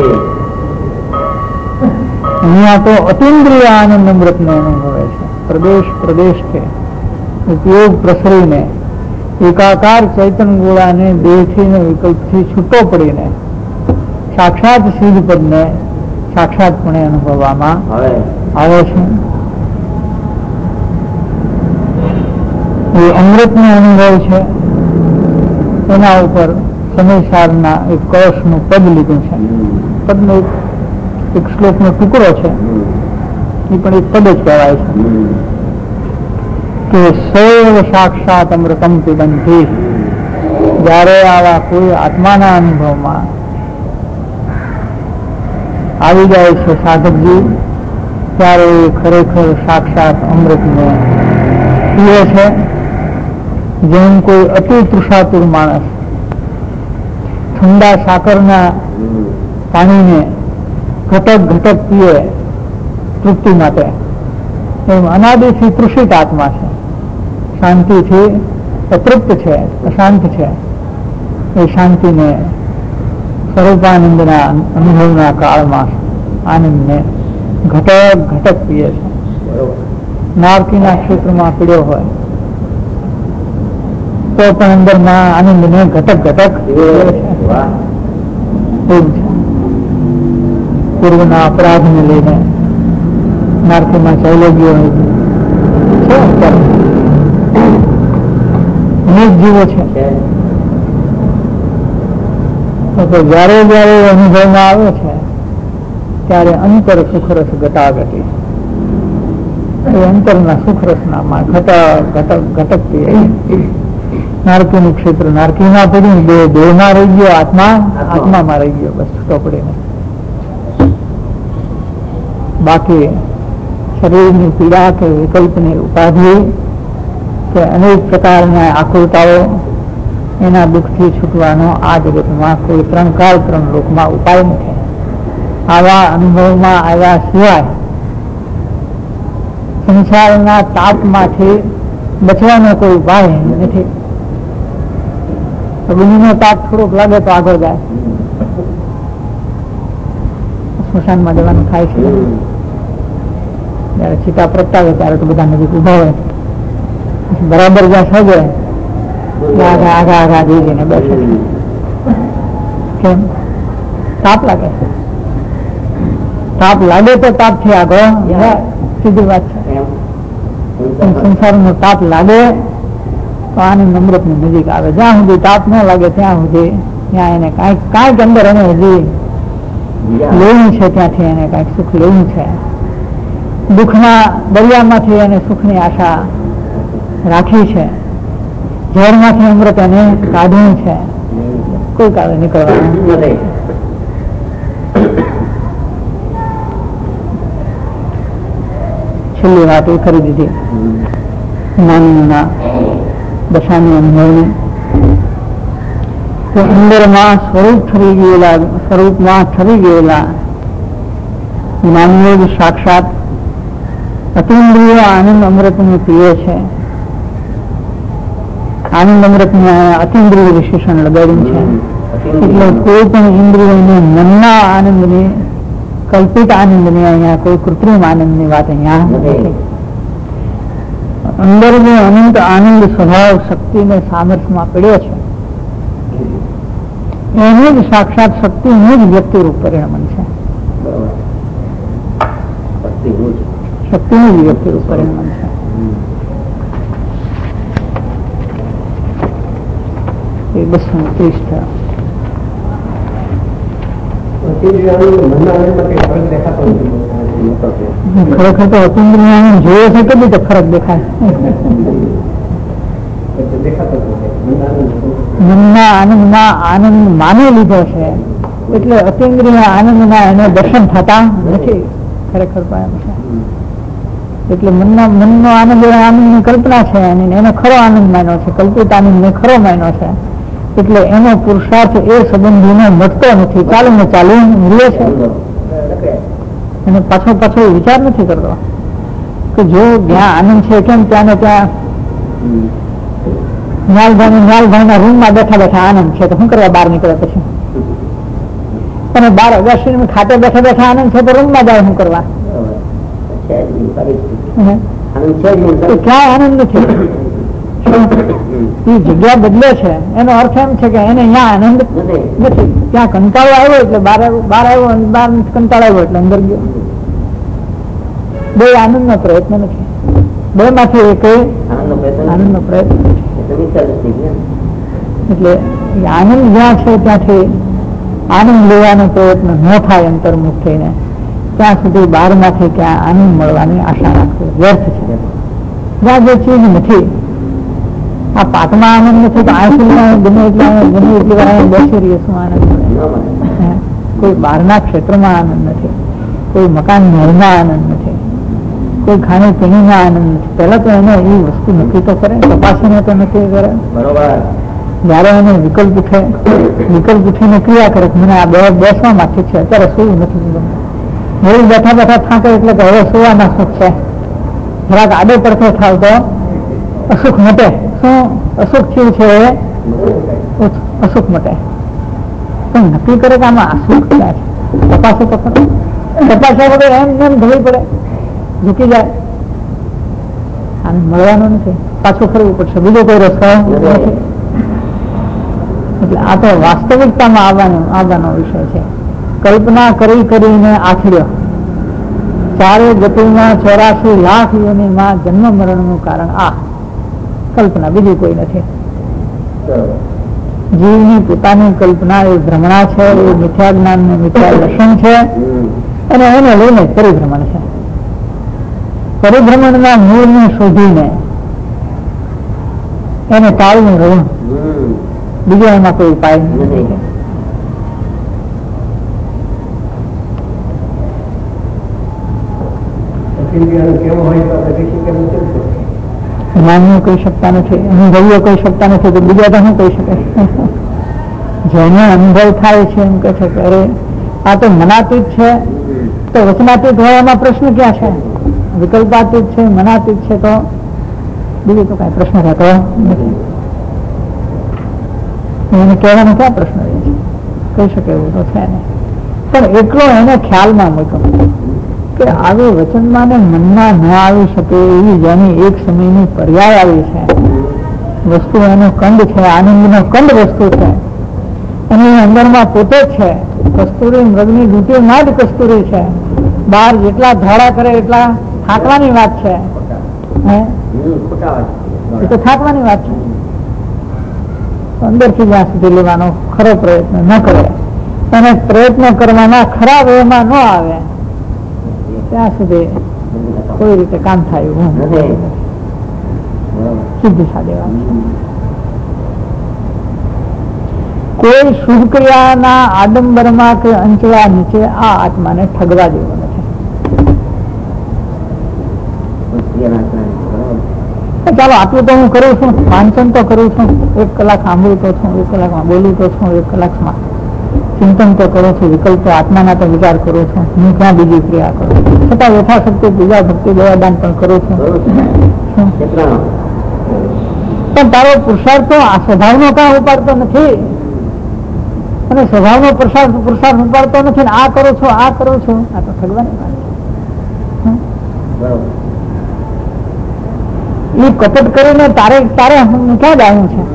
અહીંયા તો અતિન્દ્રિય આનંદ અમૃતને અનુભવે છે. પ્રદેશ પ્રદેશથી ઉપયોગ પ્રસરીને એકાકાર ચૈતન ગોળાને દેહથી ને વિકલ્પથી છૂટો પડીને સાક્ષાત સિદ્ધ પદને સાક્ષાતપણે અનુભવવામાં આવે છે. એ અમૃતનો અનુભવ છે. એના ઉપર સમયસારના એક કળશનું પદ લીધું છે. પદનો એક શ્લોકનો ટુકડો છે, એ પણ એક પદ જ કહેવાય છે કે સૈવ સાક્ષાત અમૃતમ પીબંતી. જયારે આવા કોઈ આત્માના અનુભવમાં આવી જાય છે સાધકજી, ત્યારે એ ખરેખર સાક્ષાત અમૃતને પીવે છે. જેમ કોઈ અતિ તૃષાતુર માણસ ઠંડા સાકરના પાણીને ઘટક ઘટક પીએ તૃપ્તિ માટે, એમ અનાદિથી તૃષિત આત્મા છે, શાંતિથી અતૃપ્ત છે, અશાંત છે. એ શાંતિને સ્વરૂપાનંદના અનુભવના કાળમાં આનંદને ઘટક ઘટક પીએ છે. નારકીના ક્ષેત્રમાં પીડ્યો હોય તો પણ અંદરના આનંદને ઘટક ઘટક પીએ છે. એવું છે. પૂર્વના અપરાધને લઈને નારકીમાં ચાલ્યો ગયો છે. અનેક જીવો છે. તો જયારે જયારે અનુભવમાં આવે છે ત્યારે અંતર સુખરસ ઘટાઘટી, એ અંતરના સુખરસનામાં ઘટક ઘટક ઘટકતી નારકીનું ક્ષેત્ર નારકીમાં પડ્યું, દેહ દેહમાં રહી ગયો, આત્મા આત્મામાં રહી ગયો, બસ છૂટો પડીને. બાકી શરીરની પીડા કે વિકલ્પની ઉપાધિ કે અનેક પ્રકારના આકુલતાઓ, એના દુઃખથી છૂટવાનો આ જગતમાં કોઈ ત્રણ કાળ ત્રણ લોકમાં ઉપાય નથી. આવા અનુભવમાં આવ્યા સિવાય સંસારના તાપમાંથી બચવાનો કોઈ ઉપાય નથી. અગ્નિનો તાપ થોડોક લાગે તો આગળ જાય. સ્મશાનમાં જવાનું થાય છે. જયારે ચિતા પ્રગટાવે ત્યારે તો બધા નજીક ઉભા હોય, બરાબર જ્યાં સજે આગા આગા આગા જઈને બેસે. કેમ? તાપ લાગે. તાપ લાગે તો તાપ થી આગળ સીધી વાત છે. સંસારનો તાપ લાગે તો આનંદ અમૃત ની નજીક આવે. જ્યાં સુધી તાપ ન લાગે ત્યાં સુધી ત્યાં એને કાંઈક કાંઈક અંદર એને હજી લેવું છે, ત્યાંથી એને કાંઈક સુખ લેવું છે. દુઃખના દરિયામાંથી એને સુખની આશા રાખી છે, ઝેરમાંથી અમૃત એને કાઢવું છે, કોઈ કાળે નીકળવાનું નથી. છેલ્લી વાત એ કરી દીધી જ્ઞાનીઓના દશાની અનુભવની કે અંદરમાં સ્વરૂપ ઠરી ગયેલા સ્વરૂપમાં ઠરી ગયેલા જ્ઞાનીઓ જ સાક્ષાત અતિન્દ્રિય આનંદ અમૃતને પીએ છે. આનંદ અમૃતને અતિન્દ્રિય વિશેષણ લગાડ્યું છે. એટલે કોઈ પણ ઇન્દ્રિયોને મનના આનંદની, કલ્પિત આનંદની, અહીંયા કોઈ કૃત્રિમ આનંદની વાત અહીંયા નથી. અંદર જે અનંત આનંદ સ્વભાવ શક્તિ ને સામર્થ્યમાં પડ્યો છે એનું જ સાક્ષાત શક્તિનું જ વ્યક્તિરૂપ પરિણમન છે. શક્તિનું જ વ્યક્તિરૂપ પરિણમન છે. એ બસો ત્રીસ થયા. ખરેખર તો અતિન્દ્રિય આનંદ જોયો છે કે રીતે ફરક દેખાય. મનના આનંદમાં આનંદ માની લીધો છે એટલે અતિન્દ્રિય આનંદના એને દર્શન થતા નથી. ખરેખર એટલે મનના મનનો આનંદ આનંદની કલ્પના છે અને એનો ખરો આનંદ માન્યો છે, કલ્પિત આનંદ ને ખરો માન્યો છે. એટલે એનો પુરુષાર્થ એ સંબંધીનો મટતો નથી, ચાલુ ને ચાલુ રહે છે. અને પાછો પાછો વિચાર નથી કરતો કે જો જ્યાં આનંદ છે કેમ ત્યાં ને ત્યાં ન્યાલભાઈ ન્યાલભાઈ રૂમમાં બેઠા બેઠા આનંદ છે તો શું કરવા બહાર નીકળે પછી? અને બાર અગાસી ખાતે બેઠા બેઠા આનંદ છે તો રૂમમાં જાય શું કરવા? ક્યાં આનંદ નથી. એ જગ્યા બદલે છે એનો અર્થ એમ છે કે એને અહીંયા આનંદ નથી. ત્યાં કંટાળો આવ્યો એટલે બહાર બહાર આવ્યો અને બહાર કંટાળો આવ્યો એટલે અંદર ગયો. બે આનંદ નો પ્રયત્ન નથી. બે માંથી એક આનંદ નો પ્રયત્ન એટલે આનંદ જ્યાં છે ત્યાંથી આનંદ લેવાનો પ્રયત્ન ન થાય અંતર્મુખ થઈને ત્યાં સુધી બહાર માંથી ક્યાં આનંદ મળવાની આશા રાખવી વ્યર્થ છે. જ્યાં જે ચીજ નથી, આ પાકમાં આનંદ નથી તો આંસુમાં ગમે એટલા ગમે એટલી વાર બેસી રહીએ શું આનંદ મળે? કોઈ બહારના ક્ષેત્રમાં આનંદ નથી, કોઈ મકાન મહેલમાં આનંદ નથી, કોઈ ખાણી પીણીમાં આનંદ નથી. પહેલા તો એને એ વસ્તુ નક્કી તો કરે, તપાસીને તો નક્કી કરે. જયારે એને વિકલ્પ ઉઠે વિકલ્પ ઉઠીને ક્રિયા કરે મને આ બે બેસવા માંથી છે, અત્યારે શું નથી ગમતું. એવું બેઠા બેઠા થાકે એટલે કે હવે સુવાના સુખ છે. જરાક આડે પડખે થાવ તો અસુખ મટે. શું અસુખ થયું છે? અસુખ મટે. પણ નક્કી કરે કે આમાં અસુખ ક્યાં છે? તપાસો તો ખરો. તપાસ્યા વગર એમ એમ ધોવી પડે, ઝૂકી જાય. આને મળવાનું નથી, પાછું ફરવું પડશે, બીજો કોઈ રસ્તો નથી. એટલે આ તો વાસ્તવિકતામાં આવવાનો આવવાનો વિષય છે. કલ્પના કરી કરીને આથડ્યો ચારે ગતિમાં ચોરાસી લાખ યોનિમાં જન્મ મરણનું કારણ આ કલ્પના, બીજી કોઈ નથી. જીવની પોતાની કલ્પના એ ભ્રમણા છે, એ મિથ્યા જ્ઞાન ને મિથ્યા દર્શન છે અને એને લઈને પરિભ્રમણ છે. પરિભ્રમણના મૂળને શોધીને એને ટાળવું રહ્યું, બીજો એમાં કોઈ ઉપાય નથી. જ્ઞાનીઓ કહી શકતા નથી, અનુભવીઓ કહી શકતા નથી તો બીજા તો શું કહી શકે? જેને અનુભવ થાય છે એમ કહે છે કે અરે આ તો મનાતીત છે તો વચનાતીત હોય એમાં પ્રશ્ન ક્યાં છે? વિકલ્પાતીત છે, મનાતીત છે તો બીજો તો કઈ પ્રશ્ન રહેતો નથી. એને કહેવાનો ક્યાં પ્રશ્ન રહે છે? કહી શકે એવું તો છે ને. પણ એટલો એને ખ્યાલમાં મૂક્યો કે આવી વચનમાં ને મનમાં ન આવી શકે એવી જેની એક સમયની પર્યાય આવી છે વસ્તુ, એનો કંદ છે, આનંદનો કંદ વસ્તુ છે અને અંદરમાં પોતે જ છે. કસ્તુરી મૃગની ડૂટીમાં જ કસ્તુરી છે. બહાર જેટલા ધાડા કરે એટલા થાકવાની વાત છે. એ તો થાકવાની વાત છે. અંદરથી જ્યાં સુધી લેવાનો ખરો પ્રયત્ન ન કરે અને પ્રયત્ન કરવાના ખરા વેમાં ન આવે ત્યાં સુધી કોઈ રીતે કામ થાય એવું સીધી સાદી વાત છે. કોઈ શુભ ક્રિયાના આડંબરમાં કે અંચળા નીચે આ આત્માને ઠગવા દેવો નથી. ચાલો આટલું તો હું કરું છું, વાંચન તો કરું છું, એક કલાક સાંભળું તો છું, એક કલાકમાં બોલું તો છું, એક કલાકમાં ચિંતન તો કરું છું, વિકલ્પ તો આત્માના તો વિચાર કરું છું, હું ક્યાં બીજી ક્રિયા કરું છું, છતાં યથાશક્તિ પૂજા ભક્તિ દયાદાન પણ કરું છું. પણ તારો પુરુષાર્થ તો આ સ્વભાવનો કાં ઉપાડતો નથી. અને સ્વભાવનો પુરુષાર્થ પુરુષાર્થ ઉપાડતો નથી. આ કરો છો આ કરો છો આ તો ઠગવાની વાત છે. એ કપટ કરીને તારે તારે ક્યાં જવું છે?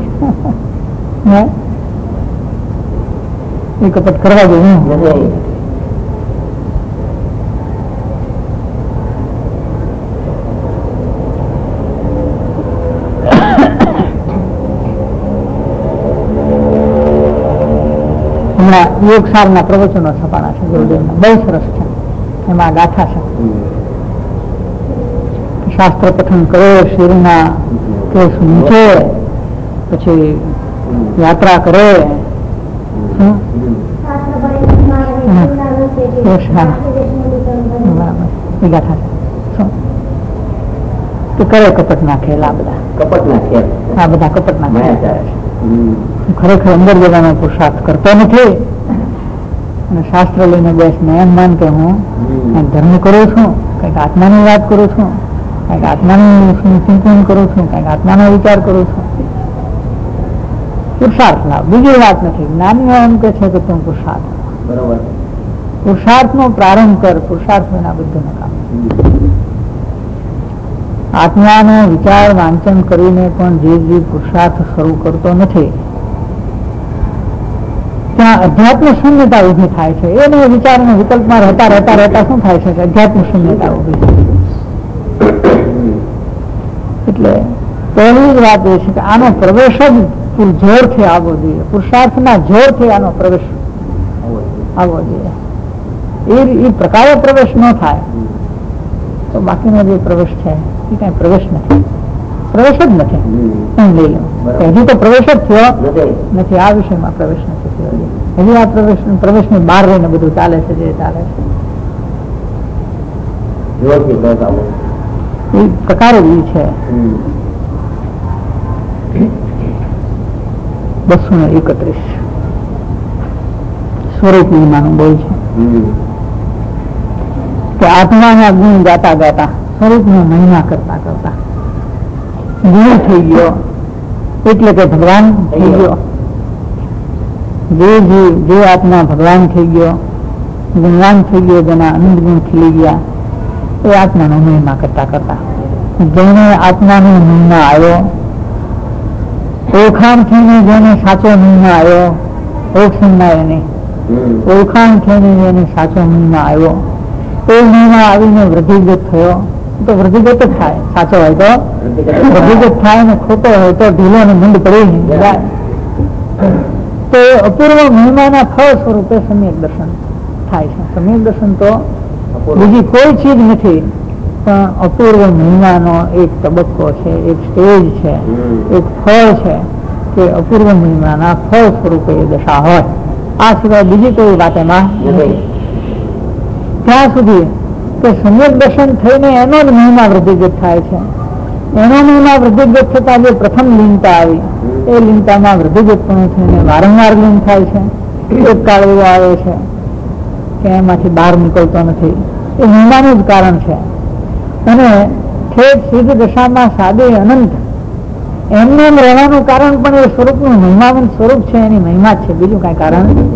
એ કપટ કરવા જોઈએ. હમણાં યોગ સારના પ્રવચનો છપાણા છે ગુરુદેવના, બહુ સરસ છે. એમાં ગાથા છે. શાસ્ત્ર પઠન કરો, શિરના કેસ મૂકે, પછી યાત્રા કરે, કરે કપટ ના ખેલ. આ બધા કપટ ના ખેલ આ બધા કપટ ના ખેલ ખરેખર અંદર જવાનો પુરુષાર્થ કરતો નથી. અને શાસ્ત્ર લઈને બેસને એમ માન કે હું ધર્મ કરું છું, કઈક આત્માની વાત કરું છું, કઈક આત્માનું ચિંતન કરું છું, કઈક આત્માનો વિચાર કરું છું. પુરુષાર્થ લાવ, બીજી વાત નથી. જ્ઞાનીઓ એમ કે છે કે તું પુરુષાર્થ બરોબર પુરુષાર્થ નો પ્રારંભ કર. પુરુષાર્થ વિના બધું નકામ. આત્માનો વિચાર વાંચન કરીને પણ જે જે પુરુષાર્થ શરૂ કરતો નથી ત્યાં અધ્યાત્મ શૂન્યતા ઉભી થાય છે. એને વિચાર અને વિકલ્પમાં રહેતા રહેતા રહેતા શું થાય છે કે અધ્યાત્મ શૂન્યતા ઉભી થાય. એટલે પહેલી જ વાત એ છે કે આનો પ્રવેશ જ જોરથી આવવો જોઈએ. પુરુષાર્થના જોરથી આનો પ્રવેશ આવવો જોઈએ. એ પ્રકારે પ્રવેશ ન થાય તો બાકીનો જે પ્રવેશ છે એ કઈ પ્રવેશ નથી, પ્રવેશ જ નથી. લઈ લો હજી તો પ્રવેશ જ થયો નથી. આ વિષયમાં પ્રવેશ નથી થયો. હજી આ પ્રવેશ પ્રવેશ ની બહાર રહીને બધું ચાલે છે જે ચાલે છે એ પ્રકાર એ છે. બસો ને એકત્રીસ સ્વરૂપ મહિમાનું બોલ છે કે આત્માના ગુણ ગાતા ગાતા સ્વરૂપ નો મહિમા કરતા કરતા ગુણ થઈ ગયો એટલે કે ભગવાન થઈ ગયો. જે જીવ જે આત્મા ભગવાન થઈ ગયો, ગુણવાન થઈ ગયો, જેના અનંત ગુણ ખીલી ગયા એ આત્માનો મહિમા કરતા કરતા જેને આત્માનો મહિમા આવ્યો, ઓળખાણ થઈને જેને સાચો મહિમા આવ્યો, ઓળખીના એને ઓળખાણ થઈને જેને સાચો મહિમા આવ્યો એ મહિમા આવીને વૃદ્ધિગત થયો તો વૃદ્ધિગત જ થાય. સાચો હોય તો વૃદ્ધિગત થાય ને ખોટો હોય તો ઢીલો ને મૂંડ પડી જાય. તો અપૂર્વ મહિમાના ફળ સ્વરૂપે સમ્યક દર્શન થાય છે. સમ્યક દર્શન તો બીજી કોઈ ચીજ નથી પણ અપૂર્વ મહિમાનો એક તબક્કો છે, એક સ્ટેજ છે, એક ફળ છે કે અપૂર્વ મહિમાના ફળ સ્વરૂપે એ દશા હોય. આ સિવાય બીજી કોઈ વાત એમાં નથી. ત્યાં સુધી કે સમ્યક દર્શન થઈને એનો જ મહિમા વૃદ્ધિગત થાય છે. એનો મહિમા વૃદ્ધિગત થતા જે પ્રથમ લીનતા આવી એ લીનતામાં વૃદ્ધિગતપણું થઈને વારંવાર લીન થાય છે. એક કાળ એવો આવે છે કે એમાંથી બહાર નીકળતો નથી. એ મહિમાનું જ કારણ છે. અને ઠેઠ સિદ્ધ દશામાં સાદે અનંત એમને એમ રહેવાનું કારણ પણ એ સ્વરૂપનું મહિમાવંત સ્વરૂપ છે. એની મહિમા જ છે, બીજું કઈ કારણ નથી.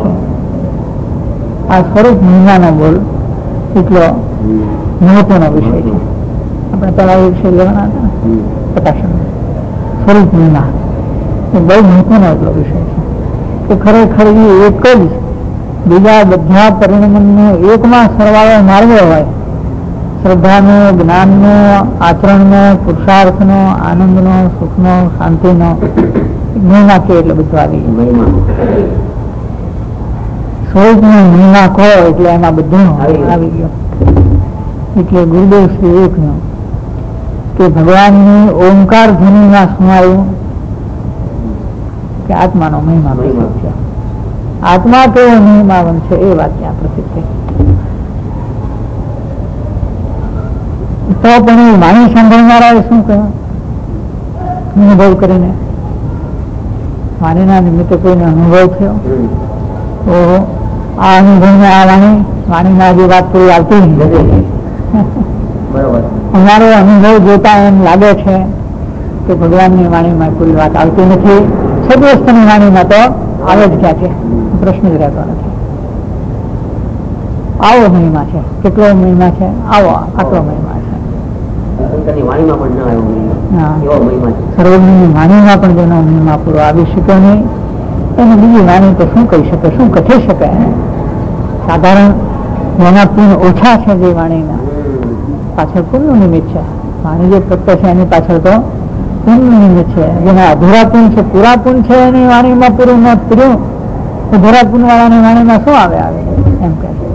આ સ્વરૂપ મહિમાનો બોલ એટલો મહત્વનો વિષય છે. આપણે તળાવ વિષય લેવાના હતા ને પ્રકાશન સ્વરૂપ મહિમા એ બહુ મહત્વનો એટલો વિષય છે કે ખરેખર એ એક જ બીજા બધા પરિણમનો એકમાં સરવાળો મારવો હોય, શ્રદ્ધાનો, જ્ઞાનનો, આચરણનો, પુરુષાર્થનો, આનંદનો, સુખનો, શાંતિનો મહિમા કે એટલે બધું આવી સ્વરૂપનો મહિમા કહો એટલે એમાં બધું આવી ગયો. એટલે ગુરુદેવ શ્રી એક નો કે ભગવાનની ઓમકાર ધ્વનિમાં સુનાયું કે આત્માનો મહિમા પ્રસિદ્ધ છે. આત્મા કેવો મહિમાવંત છે એ વાત ત્યાં પ્રસિદ્ધ થઈ. તો પણ એ વાણી સાંભળનારાએ શું કહ્યું અનુભવ કરીને? વાણીના નિમિત્તે કોઈને અનુભવ થયો તો આ અનુભવને આ વાણી વાણીમાં જે વાત કોઈ આવતી નથી. અમારો અનુભવ જોતા એમ લાગે છે કે ભગવાનની વાણીમાં કોઈ વાત આવતી નથી. સદવસ્તની વાણીમાં તો આવે જ ક્યાં છે, પ્રશ્ન જ રહેતો નથી. આવો મહિમા છે, કેટલો મહિમા છે, આવો આટલો મહિમા છે. સર્વજ્ઞની વાણીમાં પણ જેનો મહિમા પૂરો આવી શકે નહીં, એને બીજી વાણી તો શું કહી શકે, શું કથી શકે? સાધારણ જેના પુણ્ય ઓછા છે, જે વાણીના પાછળ પુણ્યનું નિમિત્ત છે. વાણી જે તત્વ છે એની પાછળ તો પુણ્યનું નિમિત્ત છે. જેના અધૂરા પુણ્ય છે, પૂરા પુણ્ય છે એની વાણીમાં પૂરું ન કર્યું, અધૂરા પુણ્ય વાળાની વાણીમાં શું આવે આવે એમ કે છે.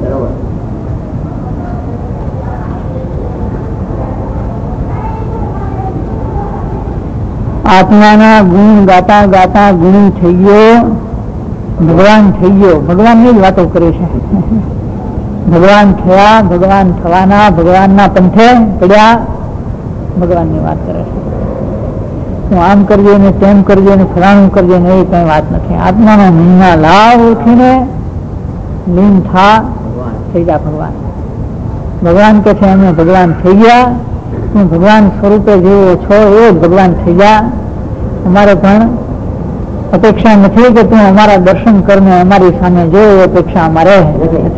આત્માના ગુણ ગાતા ગાતા ગુણી થઈ ગયો, ભગવાન થઈ ગયો. ભગવાનની જ વાતો કરે છે. ભગવાન થયા, ભગવાન થવાના, ભગવાનના પંથે પડ્યા, ભગવાનની વાત કરે છે. હું આમ કરજે ને તેમ કરજે ને ફલાણું કરજે ને એ કઈ વાત નથી. આત્માનો મહિમા લાભ ઓળખીને લીન થા, થઈ જા ભગવાન. ભગવાન કે છે અમે ભગવાન થઈ ગયા, તું ભગવાન સ્વરૂપે જેવો છો એવો જ ભગવાન થઈ જા. અમારે પણ અપેક્ષા નથી કે તું અમારા દર્શન કરને અમારી સામે જો, એ અપેક્ષા અમારે નથી.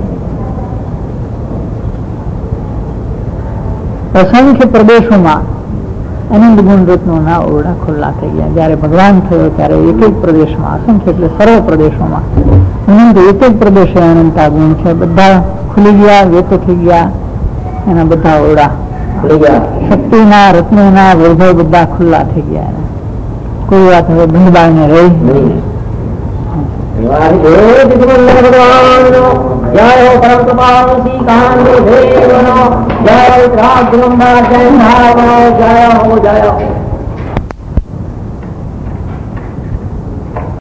અસંખ્ય પ્રદેશોમાં અનંત ગુણ રત્નોના ઓરડા ખુલ્લા થઈ ગયા. જયારે ભગવાન થયો ત્યારે એક એક પ્રદેશમાં, અસંખ્ય એટલે સર્વ પ્રદેશોમાં અનંત એક એક પ્રદેશે અનંતા ગુણ છે, બધા ખુલી ગયા, વ્યક્ત થઈ ગયા. એના બધા ઓરડા શક્તિના રત્નોના વૈભવ બધા ખુલ્લા થઈ ગયા. કોઈ વાત હવે ભૂંડબાળ ને રહી નહીં. જય